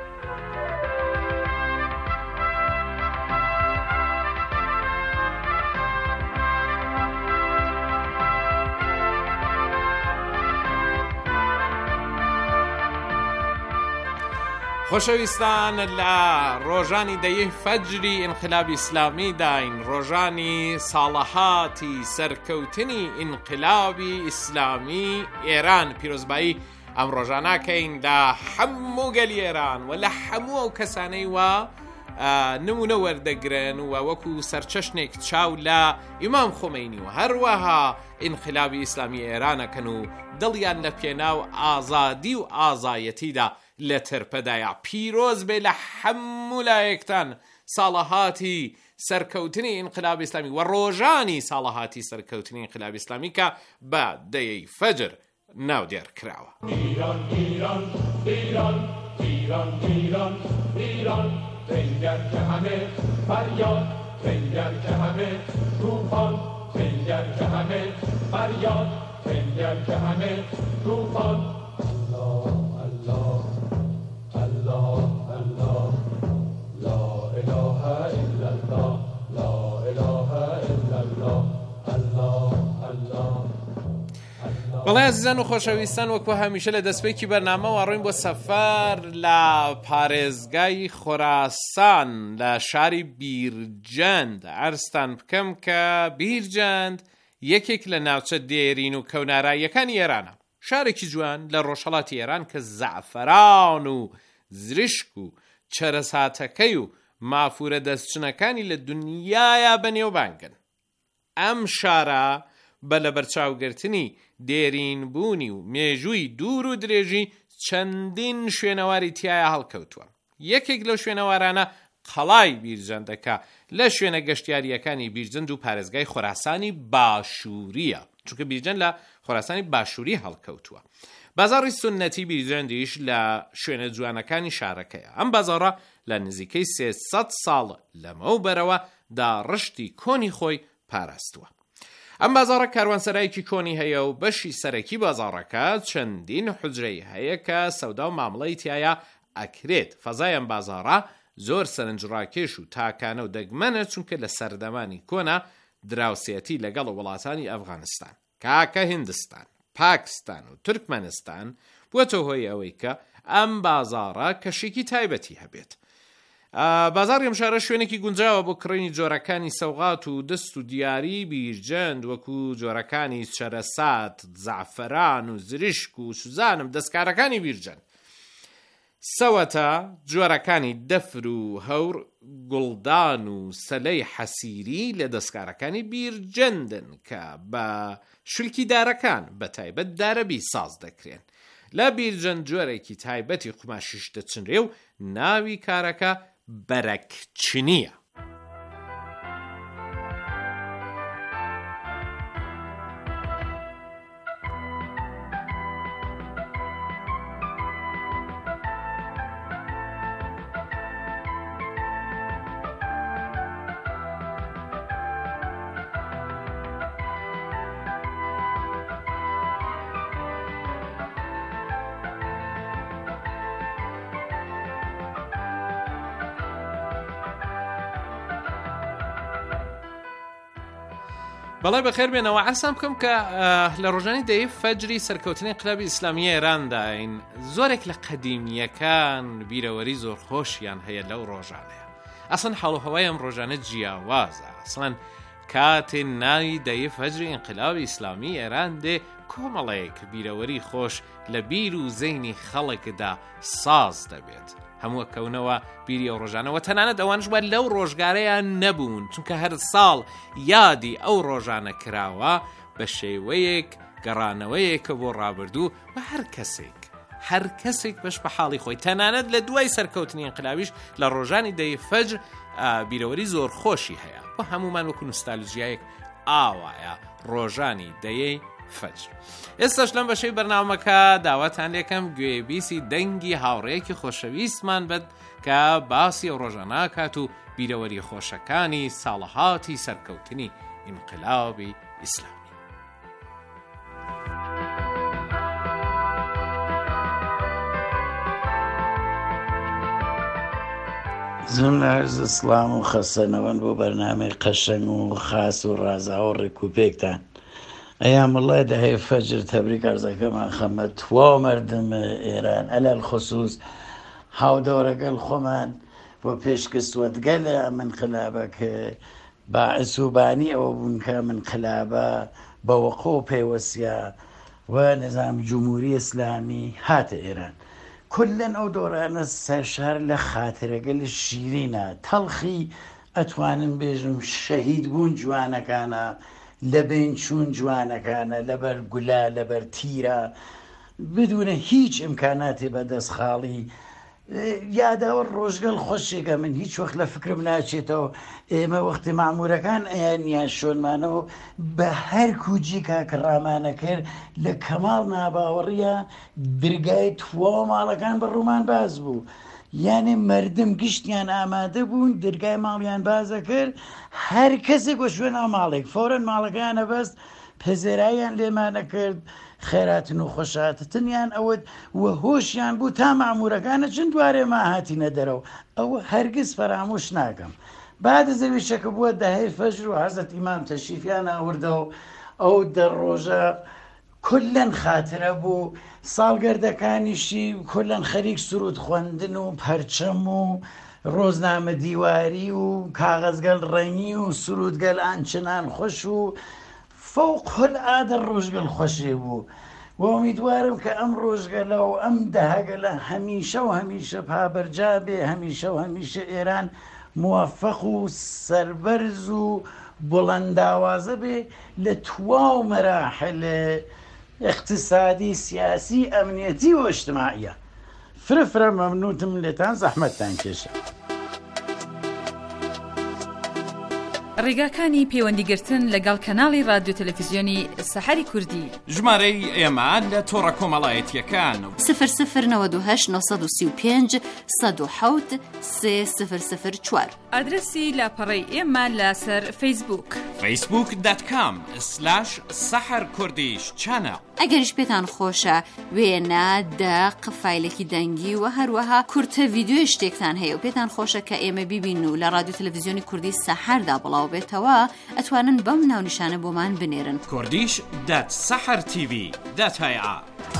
خۆشەویستان، لە ڕۆژانی دەیەی فەجری ئینقلابی ئیسلامی داین، ڕۆژانی ساڵەهاتی سەرکەوتنی ئینقلابی ئیسلامی ئێران. پیرۆزبایی ئەم ڕۆژانەکەین لە هەموو گەلی ئێران و لە هەموو ئەو کەسانەی وە نمونە وەردەگرن و وەکو سەرچەشنێک چاو لە ئیمام خۆمەینی و هەروەها ئینقلابی ئیسلامی ئێرانەکەن و دڵیان لە پێناو ئازادی و ئازایەتیدا لە ترپەدایە. پیرۆز بێ لە هەموو لایەکتان ساڵەهاتی سەرکەوتنی ئینقلابی ئیسلامی و ڕۆژانی ساڵەهاتی سەرکەوتنی ئینقلابی ئیسلامی کە بە دەیەی فەجر ناودێر کراوە. ایران ایران ایران ایران ایران ایران بنگر که همه فریاد، بنگر که همه طوفان، بنگر که همه فریاد، بنگر که همه طوفان. الله الله الله لا اله الا الله، لا اله الا الله، الله الله. بەڵێ عزیزان و خۆشەویستان، وەکو هەمیشە لە دەستپێکی بەرنامەوە ڕۆین بۆ سەفەر لە پارێزگای خۆراسان لە شاری بیرجەند. عەرزتان بکەم کە بیرجەند یەکێک لە ناوچە دێرین و کەوناراییەکانی ئێرانە، شارێکی جوان لە ڕۆژهەڵاتی ئێران کە زەعفەران و زرشک و چەرەساتەکەی و مافورە دەستچنەکانی لە دنیایە بەنێوبانگن. ئەم شارە بە لە بەرچاوگرتنی دێرین بوونی و مێژووی دوور و درێژی چەندین شوێنەواری تایە هەڵکەوتووە. یەکێک لەو شوێنەوارانە قەڵای بیرجەندەکە لە شوێنە گەشتیاریەکانی بیرجەند و پارێزگای خۆراسانی باشووریە، چونکە بیرجەند لە خۆراسانی باشووری هەڵکەوتووە. بازاڕی سونەتی بیرجەندیش لە شوێنە جوانەکانی شارەکەیە. ئەم بازاڕە لە نزیکەی سێسەد ساڵ لەمەو بەرەوە داڕشتی کۆنی خۆی پاراستووە. ئەم بازاڕە کاروانسەرایەکی کۆنی هەیە و بەشی سەرەکی بازاڕەکە چەندین حوجرەی هەیە کە سەودا و مامڵەی تایە ئەکرێت. فەزای ئەم بازاڕە زۆر سەرنجڕاکێش و تاکانە و دەگمەنە، چونکە لە سەردەمانی کۆنا دراوسێتی لەگەڵ وڵاتانی ئەفغانستان، کاکە هیندستان، پاکستان و تورکمەنستان بووەتە هۆی ئەوەی کە ئەم بازاڕە کەشێکی تایبەتی هەبێت. بازاڕی ئەم شارە شوێنێکی گونجاوە بۆ کڕینی جۆرەکانی سەوغات و دەست و دیاری بیرجەند، وەکو جۆرەکانی چەرەسات، زەعفەران و زرشک و سوزانم دەستکارەکانی بیرجەند. سەوەتە جۆرەکانی دەفر و هەور، گوڵدان و سەلەی حەسیری لە دەستکارەکانی بیرجەندن کە بە شولکی دارەکان بە تایبەت دارەبی ساز دەکرێن. لە بیرجەند جۆرێکی تایبەتی قوماشیش دەچنرێ و ناوی کارەکە بەرەکچنیە. بەڵێ بەخێر بێنەوە. عەرزتان بکەم کە لە ڕۆژانی دەیەی فەجری سەرکەوتنی ئینقلابی ئیسلامی ئێراندا زۆرێک لە قەدیمیەکان بیرەوەری زۆر خۆشیان هەیە لەو ڕۆژانەیە. ئەسڵەن حاڵوهەوای ئەم ڕۆژانە جیاوازە. ئەسڵەن کاتێ ناوی دەیەی فەجری ئینقلابی ئیسلامی ئێران دێ کۆمەڵەیەک بیرەوەری خۆش لە بیر و زەینی خەڵکدا ساز دەبێت. هەموو کەونەوە بیری ئەو ڕۆژانەوە تەنانەت ئەوانش بە لەو ڕۆژگارەیان نەبوون، چونکە هەر ساڵ یادی ئەو ڕۆژانە کراوە بە شێوەیەک گەڕانەوەیەکە بۆ ڕابردوو و هەر کەسێک هەر کەسێک بەش بە حاڵی خۆی تەنانەت لە دوای سەرکەوتنی ئینقلابیش لە ڕۆژانی دەیەی فەجر بیرەوەری زۆر خۆشی هەیە. بۆ هەمومان وەکو نوستالژیایەک ئاوایە ڕۆژانی دەیەی فەجر. ئێستاش لەم بەشەی بەرنامەکە داواتان لێکەم گوێبیسی دەنگی هاوڕێیەکی خۆشەویستمان بێت کە باسی ئەو ڕۆژانە کات و بیرەوەری خۆشەکانی ساڵەهاتی سەرکەوتنی ئینقلابی ئیسلامی. زۆر لە عەرزە سڵام و خەسەنەوەن بۆ بەرنامەی قەشەنگ و خاس و ڕازاوە ڕێکوپێکتان. ئەیام وڵای دەهەیە فەجر تەبریک عەرزەکەمان خەمە توا مەردمە ئێران ئەلەل خصوص هاودەوڕەگەل خۆمان بۆ پێشکەسوەتگەلە منقلابە کە باعث و بانی ئەوە بوون کە منقلابە بەوەقۆ پێوەسیە و نظام جمهوری ئیسلامی هاتە ئێران. کلن ئەو دۆرانە سەرشار لە خاترەگەل شیرینە تەڵخی ئەتوانم بێژم شەهید بوون جوانەکانە لە بین چوون جوانەکانە لەبەر گولا لەبەر تیرە بدونە هیچ ئیمکاناتی بەدەستخاڵی یاداوە ڕۆژگەڵ خۆشێکە من هیچ وەخت لە فکرم ناچێتەوە ئێمە وەختی مامورەکان ئەیانیا شۆنمانەوە بە هەر کوجی کاکڕامانە کرد لە کەماڵ ناباوەڕیە درگای توا ماڵەکان بە ڕوومان باز بوو یعنی مردم گشتیان ئامادە بوون دەرگای ماڵیان بازە کرد هەر کەسێک وە شوێنە ماڵێک فۆرەن ماڵەکانە بەست پەزێراییان لێمانە کرد خێراتن و خۆشاتتنیان ئەوە وە هۆشیان بوو تا مامورەکانە چند دوارێ ما هاتینە دەرەوە ئەوە هەرگیز فەرامۆش ناکەم. بعد زەویشەکە بووە دەهەی فەجر و حەزەت ئیمام تەشریفیان ئاوردە و ئەو دەڕۆژە کلەن خاترە بوو ساڵگەردەکانیشی کلەن خەریک سرود خوێندن و پەرچەم و ڕۆزنامە دیواری و کاغەزگەل ڕەنگی و سرودگەل ئانچنان خۆش و فوق العادە ڕۆژگەل خۆشێ بوو و ئومیدوارم کە ئەم ڕۆژگەلە و ئەم دەهەگەلە هەمیشە و هەمیشە پابەرجا بێ هەمیشە و هەمیشە ئێران موفق و سەربەرز و بڵنداوازە بێ لە تواو مەراحل اقتصادی سیاسی ئەمنیەتی و اجتماعیە. فرفرە مەمنوتم لێتان زەحمەتتان کێشە. ڕێگاکانی پەیوەندیگرتن لەگەڵ کەناڵی رادیۆ تەلەڤیزیۆنی سەحەری کوردی ژمارەی ئێمە لە تۆڕە کۆمەڵایەتیەکان صفر صفر نود و هەشت نۆ سەد و سی و پێنج سەد و حەوت سێ صفر صفر چوار. ئادرسی لاپەڕەی ئێمە لەسەر فەیسبووک فەیسبووک دات کام سلاش سەحەر کوردیش چانە. ئەگەریش پێتان خۆشە وێنە دەق فایلێکی دەنگی و هەروەها کورتە ڤیدیۆی شتێکتان هەیە و پێتان خۆشە کە ئێمە بیبین و لە رادیۆ تەلەڤیزیۆنی کوردی سەحەردا بڵاو بێتەوە ئەتوانن بەم ناونیشانە بۆمان بنێرن کوردیش دات سەحەر تیڤی دات هایە.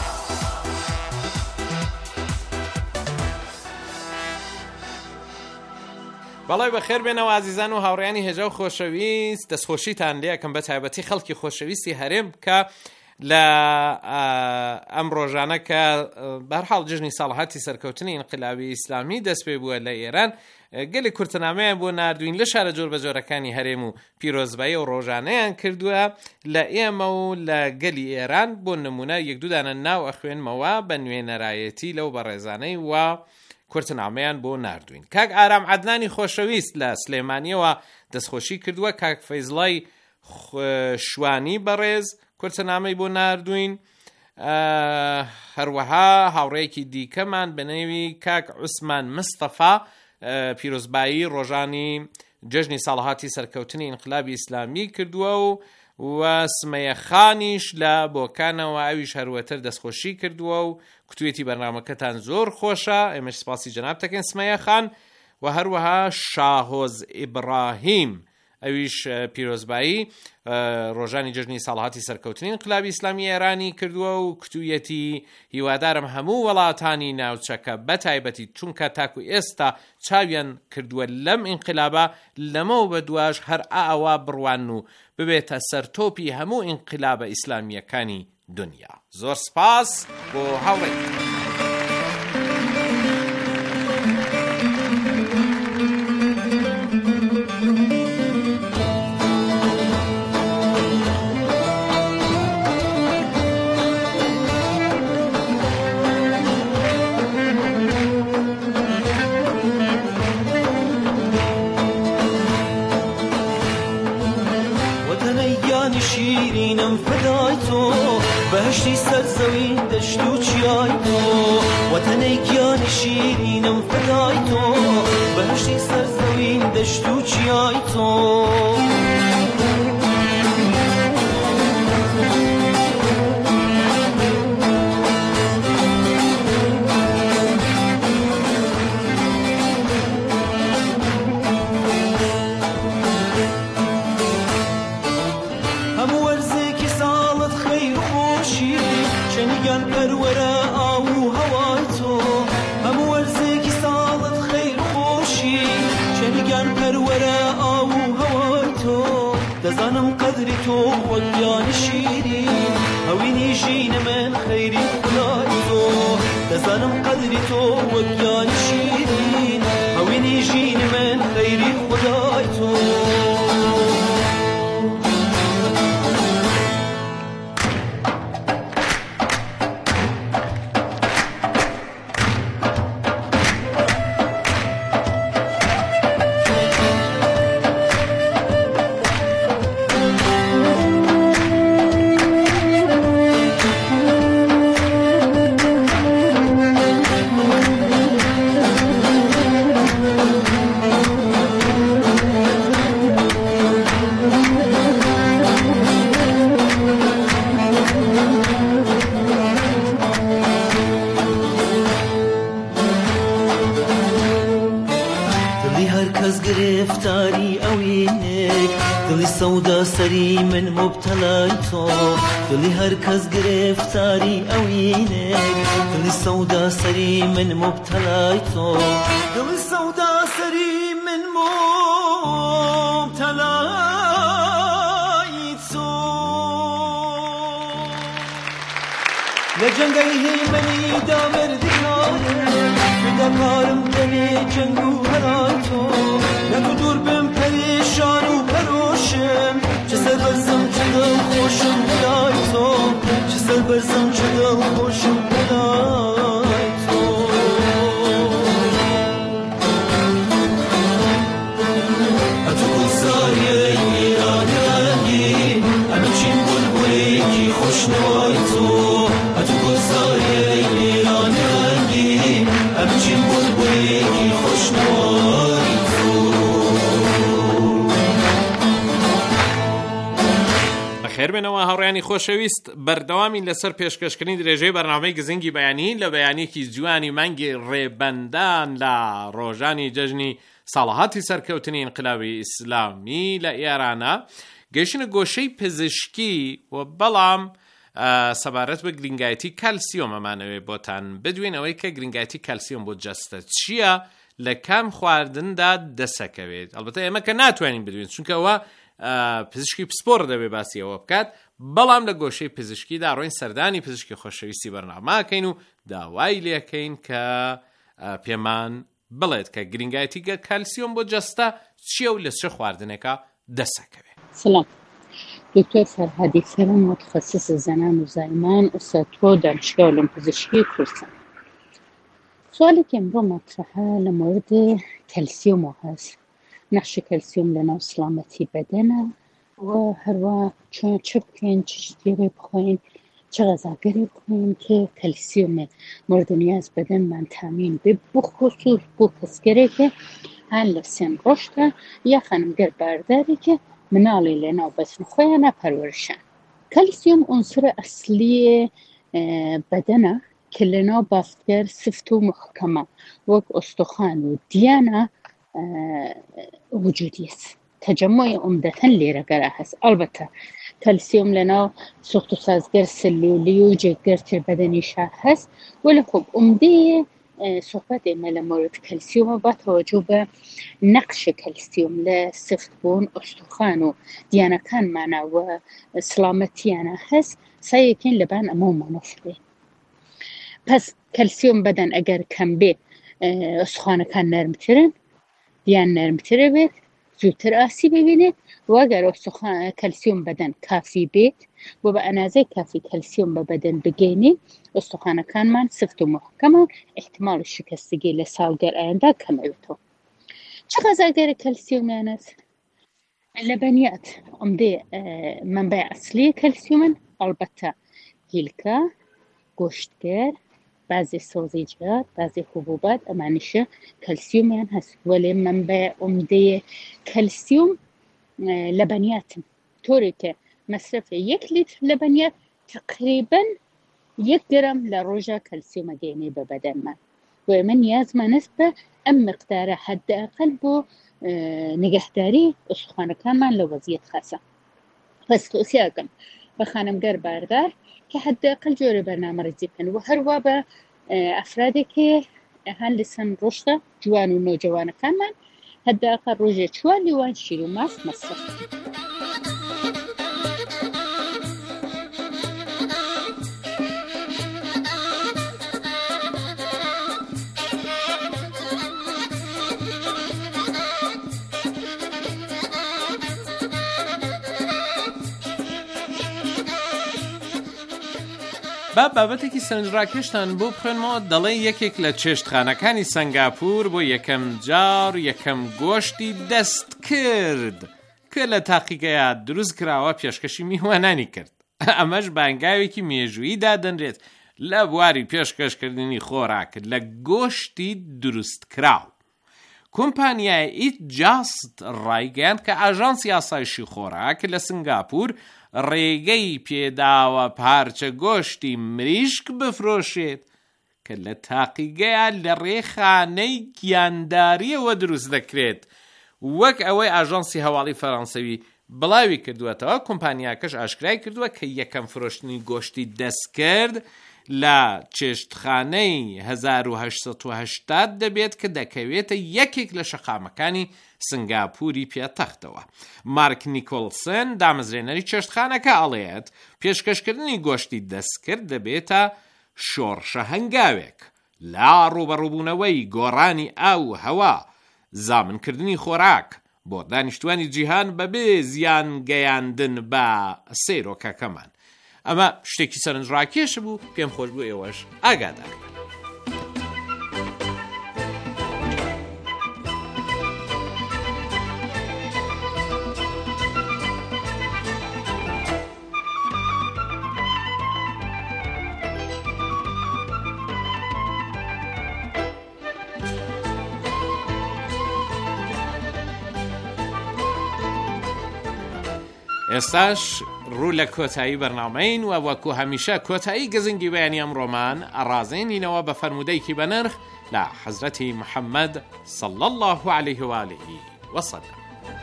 بەڵای بەخێر بێنەوە ئازیزان و هاوڕێیانی هێژە و خۆشەویست دەستخۆشیتان لێ یەکەم بە تایبەتی خەڵکی خۆشەویستی هەرێم کە لە ئەم ڕۆژانە کە بەرحاڵ جژنی ساڵەهاتی سەرکەوتنی ئینقلابی ئیسلامی دەست پێ بووە لە ئێران گەلی کورتنامەیان بۆ نردوین لە شارە جۆر بەجۆرەکانی هەرێم و پیرۆزبایی و ڕۆژانەیان کردووە لە ئێمە و لە گەلی ئێران بۆ نمونە یەکدوودانە ناو ئەخوێنمەوە بە نوێنەرایەتی لەو بەڕێزانەی و کورتنامەیان بۆ نردوین. کاک ئارام عەدنانی خۆشەویست لە سلێمانیەوە دەستخۆشی کردووە، کاک فەیزڵای شوانی بەڕێز کورتنامەی بۆ نردوین، هەروەها هاوڕێیەکی دیکەمان بەنێوی کاک عوسمان مستەفا پیرۆزبایی ڕۆژانی جژنی ساڵەهاتی سەرکەوتنی ئینقلابی ئیسلامی کردووە و و سمەیە خانیش لە بۆکانەوە ئەویش هەروەتر دەستخۆشی کردووە و کتوێتی بەرنامەکەتان زۆر خۆشە، ئێمەش سپاسی جەناب دەکەین سمەیە خان و هەروەها شاهۆز ئیبراهیم ئەویش پیرۆزبایی ڕۆژانی جژنی ساڵەهاتی سەرکەوتنی ئینقلابی ئیسلامی ئێرانی کردووە و کتوویەتی هیوادارم هەموو وڵاتانی ناوچەکە بەتایبەتی چونکە تاکو ئێستا چاویان کردووە لەم ئینقلابە لەمەوە بە دواش هەر ئاوا بڕوان و ببێتە سەرتۆپی هەموو ئینقلابە ئیسلامیەکانی دنیا. زۆر سپاس بۆ هاوڕێی. شیرینم فدای تو بهشتی سر زمین دشت و چیای تو وطنی گیان شیرینم فدای تو بهشتی سر زمین دشت و چیای تو دەزانم قەدری تۆ وەک گیانی شیرین هەوینی ژینە من خەیری خودای تۆ دەزانم قەدری تۆ وەک گیانی شیرین هەوینی ژینە من خەیری خودای تۆ سەری من مبتەلای تۆ دڵی هەر کەس گرفتاری ئەوینێک دڵی سەودا سەری من مبتەلای تۆ دڵی سەودا سەری من مبتەلای تۆ لە جەنگەی هیمەنیدا مردیکارم فداکارم دەبێ جەنگ و هەرای تۆ نەکو دوور بم پەریشان و پەرۆشم چه سەر بەرزم چه دڵ خۆشم بەلای تۆ چه سەر بەرزم چه دڵ خۆشم بەلای تۆ ئەتو گوڵزاریەی میرانی ڕەنگین ئەمە چین بولبولێکی خۆشنەوای تۆ ئەتو گوڵزاریەی میرانی ڕەنگین ئەمە چین بولبولێکی خۆشنەوای تۆ خێربێنەوە هەڕیانی خۆشەویست بەردەوامی لەسەر پێشکەشکردنی درێژەی بەرنامەی گزنگی بەیانی لە بەیانێکی جوانی مانگی ڕێبەندان لە ڕۆژانی جەژنی ساڵەهاتی سەرکەوتنی ئینقلابی ئیسلامی لە ئێرانە گەیشتنە گۆشەی پزیشکی و بەڵام سەبارەت بە گرنگایەتی کەلسیۆم ئەمانەوێت بۆتان بدوێنەوەی کە گرنگایەتی کەلسیۆم بۆ جەستە چییە لە کام خواردندا دەسەکەوێت ئەلبەتە ئێمە کە ناتوانین بدوین چونکەوە پزیشکی پسپۆر دەبێ باسیەوە بکات بەڵام لە گۆشەی پزیشکیدا ڕۆین سەردانی پزیشکی خۆشەویستی بەرنامەکەین و داوای لێکەین کە پێمان بڵێت کە گرنگایەتی کەلسیۆم بۆ جەستە چییە و لە چه خواردنێکە دەسەکەوێت. سلام دکتۆر فەرهادی سەرم متخصص زەنان و زایمان ئوستاتۆ دانشگاه علوم پزیشکی کوردستان. سوالێکی ئەمڕۆ مەطرحە لە مورد کەلسیۆمەوە هەست. نقش کەلسیۆم لەناو سڵامەتی بەدەنە و هەروە چۆن چ بکەین چ شتێکی بخۆین چ غەزاگەری بخۆین کە کەلسیۆمێ مورد نیاز بەدەنمان تامین بێ بخصوص بۆ کەسگەرێکە هەن لە سن ڕۆژتە یا خانمگەر باردارێکە مناڵی لەناو بەسن خۆیانە پەروەرشان. کەلسیۆم عنصرە ئەسلیە بەدەنە کە لەناو بافتەر سفت و محکەمە وەک ئۆستۆخان و دیانە وجودی است. تجمع عمدتاً لێرەگەرە هەست. ئەلبەتە کەلسیۆم لەناو سوخت و سازگەر سلولی و جێگەرتر بەدەنیشا هەست ولی خب عمدەیە صحبت ئێمە لە مورد کەلسیۆمە با تەوەجۆ بە نەقش کەلسیۆم لە سفتبوون ئۆستۆخان و دیانەکانمانە و سڵامەتیانە هەست سایەکەین لەبان ئەمەومانۆف بێ. پس کەلسیۆم بەدەن ئەگەر کەم بێ ئۆستۆخانەکان نەرمترن دیان نەرمترە بێت زووتر ئاسی ببینێت و ئەگەر کەلسیۆم بەدەن کافی بێت و بە ئەنازەی کافی کەلسیۆم بە بەدەن بگەینێ ئۆستۆخانەکانمان سفت و محکەمە احتیماڵی شکستگی لە ساڵگەر ئایندا کەمەوێتەوە. چ غەزاگەری کەلسیۆمیان هەست؟ لەبەنیات عمدەی منبع ئەسلی کەلسیۆمن ئەلبەتە هیلکە، گۆشتگەر، بعضی سۆزیجات، بعضی حبوبات ئەمانیشە کەلسیۆمیان هەست وەلێ منبع عمدەی کەلسیۆم لەبەنیاتن تۆرێک کە مەصرفی یەک لیتر لەبەنیات تقریباً یەک گرام لە ڕۆژە کەلسیۆمە گەینێ بە بەدەنمان و ئێمە نیازمان هەست بە ئەم مقدارە حەداقل بۆ نگەهداری ئۆستۆخانەکانمان لە وەزعیەت خاصە. پس تۆسیەکەم بە خانمگەر باردار کە حەداقل جۆرە بەرنامەڕێزی بکەن و هەروە بە ئەفرادێکی هەن لە سن ڕۆژتە جوان و نۆجەوانەکانمان حەداقل ڕۆژێ چوار لیوان شیر و ماست مەصرف بکەن. با بابەتێکی سەرنجڕاکێشتان بۆ بخوێنمەوە. دەڵێ یەکێک لە چێشتخانەکانی سنگاپور بۆ یەکەم جار یەکەم گۆشتی دەست کرد کە لە تاقیگەیە دروست کراوە پێشکەشی میوانانی کرد. ئەمەش بانگاوێکی مێژووی دادەنرێت لە بواری پێشکەشکردنی خۆراک لە گۆشتی دروست کراو. کۆمپانیای ئیت جاست ڕایگەیاند کە ئاژانسی ئاسایشی خۆراک لە سنگاپور ڕێگەی پێداوە پارچە گۆشتی مریشک بفرۆشێت کە لە تاقیگەیە لە ڕێخانەی گیانداریەوە دروست دەکرێت. وەک ئەوەی ئاژانسی هەواڵی فەڕەنسەوی بڵاوی کردووەتەوە، کۆمپانیاکەش ئاشکرای کردووە کە یەکەم فرۆشتنی گۆشتی دەست کرد لە چێشتخانەی هەزار و هەشت سەد و هەشتاد دەبێت کە دەکەوێتە یەکێک لە شەقامەکانی سنگاپوری پێتەختەوە. مارک نیکۆلسن دامەزرێنەری چێشتخانەکە ئەڵێت پێشکەشکردنی گۆشتی دەستکرد دەبێتە شۆڕشە هەنگاوێک لا ڕوبەڕووبوونەوەی گۆڕانی ئاو و هەوا، زامنکردنی خۆراک بۆ دانیشتوانی جیهان بەبێ زیان گەیاندن بە سەیرۆکەکەمان. ئەمە شتێکی سەرنجڕاکێش بوو، پێم خۆش بوو ئێوەش ئاگادار. ئێستاش ڕوو لە کۆتایی بەرنامەین و وەکو هەمیشە کۆتایی گزنگی بەیانی ئەمڕۆمان ئەڕازێنینەوە بە فەرمودەیەکی بەنرخ لە حەزرەتی محەممەد صلی الله عليه و آله وسلم.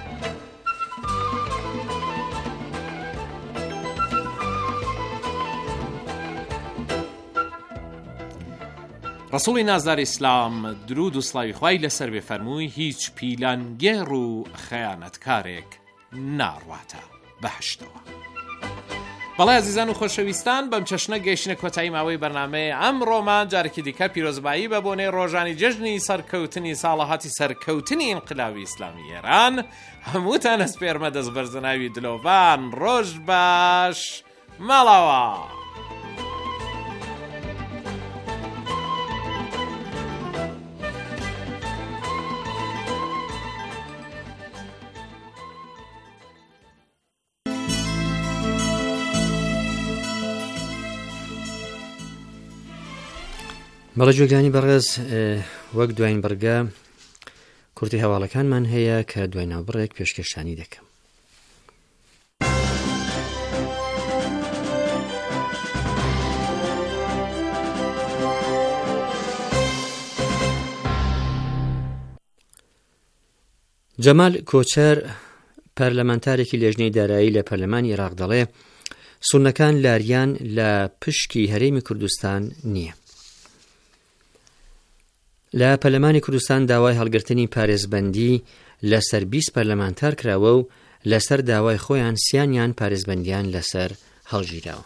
ڕەسوڵی نازدار ئیسلام درود و سڵاوی خوای لەسەر بێ فەرمووی هیچ پیلانگێڕ و خەیانەتکارێک ناڕواتە بەهشتەوە. بەڵێ عزیزان و خۆشەویستان، بەم چەشنە گەیشتنە کۆتایی ماوەی بەرنامەیە ئەمڕۆمان جارێکی دیکە پیرۆزبایی بە بۆنەی ڕۆژانی جەژنی سەرکەوتنی ساڵەهاتی سەرکەوتنی ئینقلابی ئیسلامی ئێران هەمووتان ئەسپێرمە دەست بەرزناوی دلۆڤان. ڕۆژ باش ماڵەوە. بەڵە جوێگرانی بەڕێز، وەک دوایین بەرگە کورتی هەواڵەکانمان هەیە کە دوای ناوبڕێک پێشکەشتانی دەکەم. جەمال کۆچەر پەرلەمانتارێکی لێژنەی دارایی لە پەرلەمانی عێراق دەڵێ سوننەکان لاریان لە پشکی هەرێمی کوردستان نییە. لە پەرلەمانی کوردستان داوای هەڵگرتنی پارێزبەندی لەسەر بیست پەرلەمانتار کراوە و لەسەر داوای خۆیان سیانیان پارێزبەندیان لەسەر هەڵگیراوە.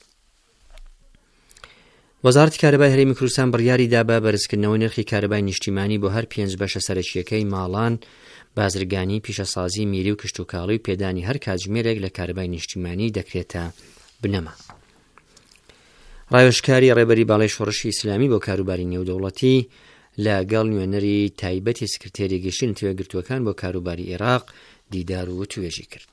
وەزارەتی کارەبای هەرێمی کوردستان بڕیاری دا بە بەرزکردنەوەی نرخی کارەبای نیشتیمانی بۆ هەر پێنج بەشە سەرەکیەکەی ماڵان، بازرگانی، پیشەسازی، میری و کشتوکاڵی و پێدانی هەر کاتژمێرێک لە کارەبای نیشتیمانی دەکرێتە بنەما. ڕایۆژکاری ڕێبەری باڵای شۆڕشی ئیسلامی بۆ کاروباری نێودەوڵەتی لەگەڵ نوێنەری تایبەتی سکرتێری گەشتن توێگرتووەکان بۆ کاروباری عێراق دیدار و توێژی کرد.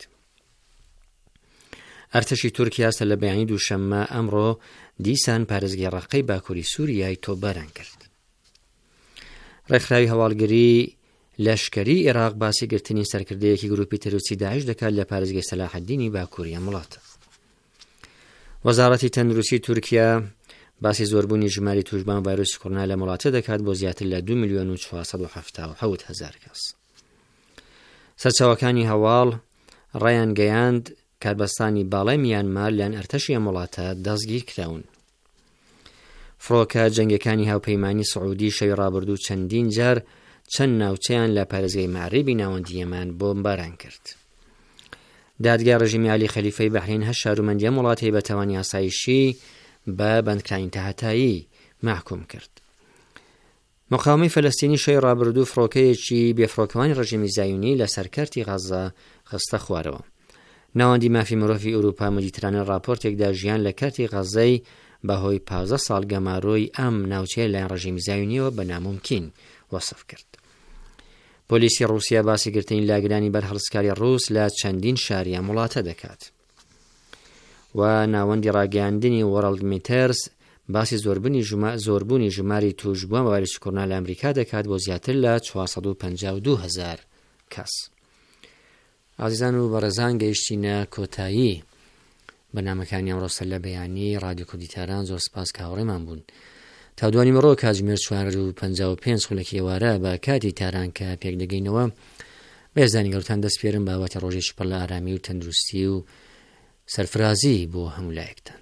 ئەرتەشی تورکیا سەر لە بەیانی دووشەممە ئەمڕۆ دیسان پارێزگەڕەکەی باکووری سووریای تۆبەران کرد. ڕێکخراوی هەواڵگری لەشکری عێراق باسی گرتنی سەرکردەیەکی گروپی تەرۆریستی داعش دەکات لە پارێزگای سەلاحەددینی باکووری ئەم وڵاتە. وەزارەتی تەندروستی تورکیا باسی زۆربوونی ژماری توشبان ڤایرۆسی کۆڕۆنا لە وڵاتە دەکات بۆ زیاتر لە دو میلیۆن و چوارسەد و هەفتاد و حەوت هەزار کەس. سەرچاوەکانی هەواڵ ڕایان گەیاند کاربەستانی باڵای میانمار لەن ئەرتەشی ئەم وڵاتە دەستگیر کراون. فڕۆکە جەنگەکانی هاوپەیمانی سعودی شەوی ڕابردوو چەندین جار چەند ناوچەیان لە پارێزگای مەعریبی ناوەندی یەمان بۆمباران کرد. دادگای ڕژیمی عەلی خەلیفەی بەحرین هەشت شارومەندی ئەم وڵاتی بە تاوانی ئاسایشی بە بەندکراین تەهەتایی محکوم کرد. مقاومەی فەلەستینی شەوی ڕابردوو فڕۆکەیەکی بێفڕۆکەوانی ڕژیمی زایونی لە سەرکەرتی غەزە خستە خوارەوە. ناوەندی مافی مرۆڤی ئەوروپا مدیترانە راپۆرتێکدا ژیان لە کارتی غەزەی بەهۆی پازە ساڵ گەماڕۆی ئەم ناوچەیە لایەن ڕژیمی زایونیەوە بە ناممکن وەسف کرد. پۆلیسی ڕووسیا باسی گرتنی لاگرانی بەرهەڵسکاری ڕووس لە چەندین شاریان وڵاتە دەکات و ناوەندی ڕاگەیاندنی وەرڵد میترس باسی زۆربوونی زۆربوونی ژماری توشبووە وایرسی کۆڕۆنا لە ئەمریکا دەکات بۆ زیاتر لە چوارسەد و پەنجا و دوو هەزار کەس. ئازیزان و بەڕێزان گەیشتینە کۆتایی بەنامەکانی ئەمڕۆسە لە بەیانی رادیۆ کوردی تاران. زۆر سپاس کە هاوڕێمان بوون. تا دوانی مەڕۆ کاتژمێر چوار و پەنجا و پێنج خولەکی ئێوارە بە کاتی تاران کە پێک دەگەینەوە بێزانی گەورتان دەست پێرم باوەتی ڕۆژێکی پڕ لە ئارامی و تەندروستی و سەرفرازی بۆ هەموو لایەکتان.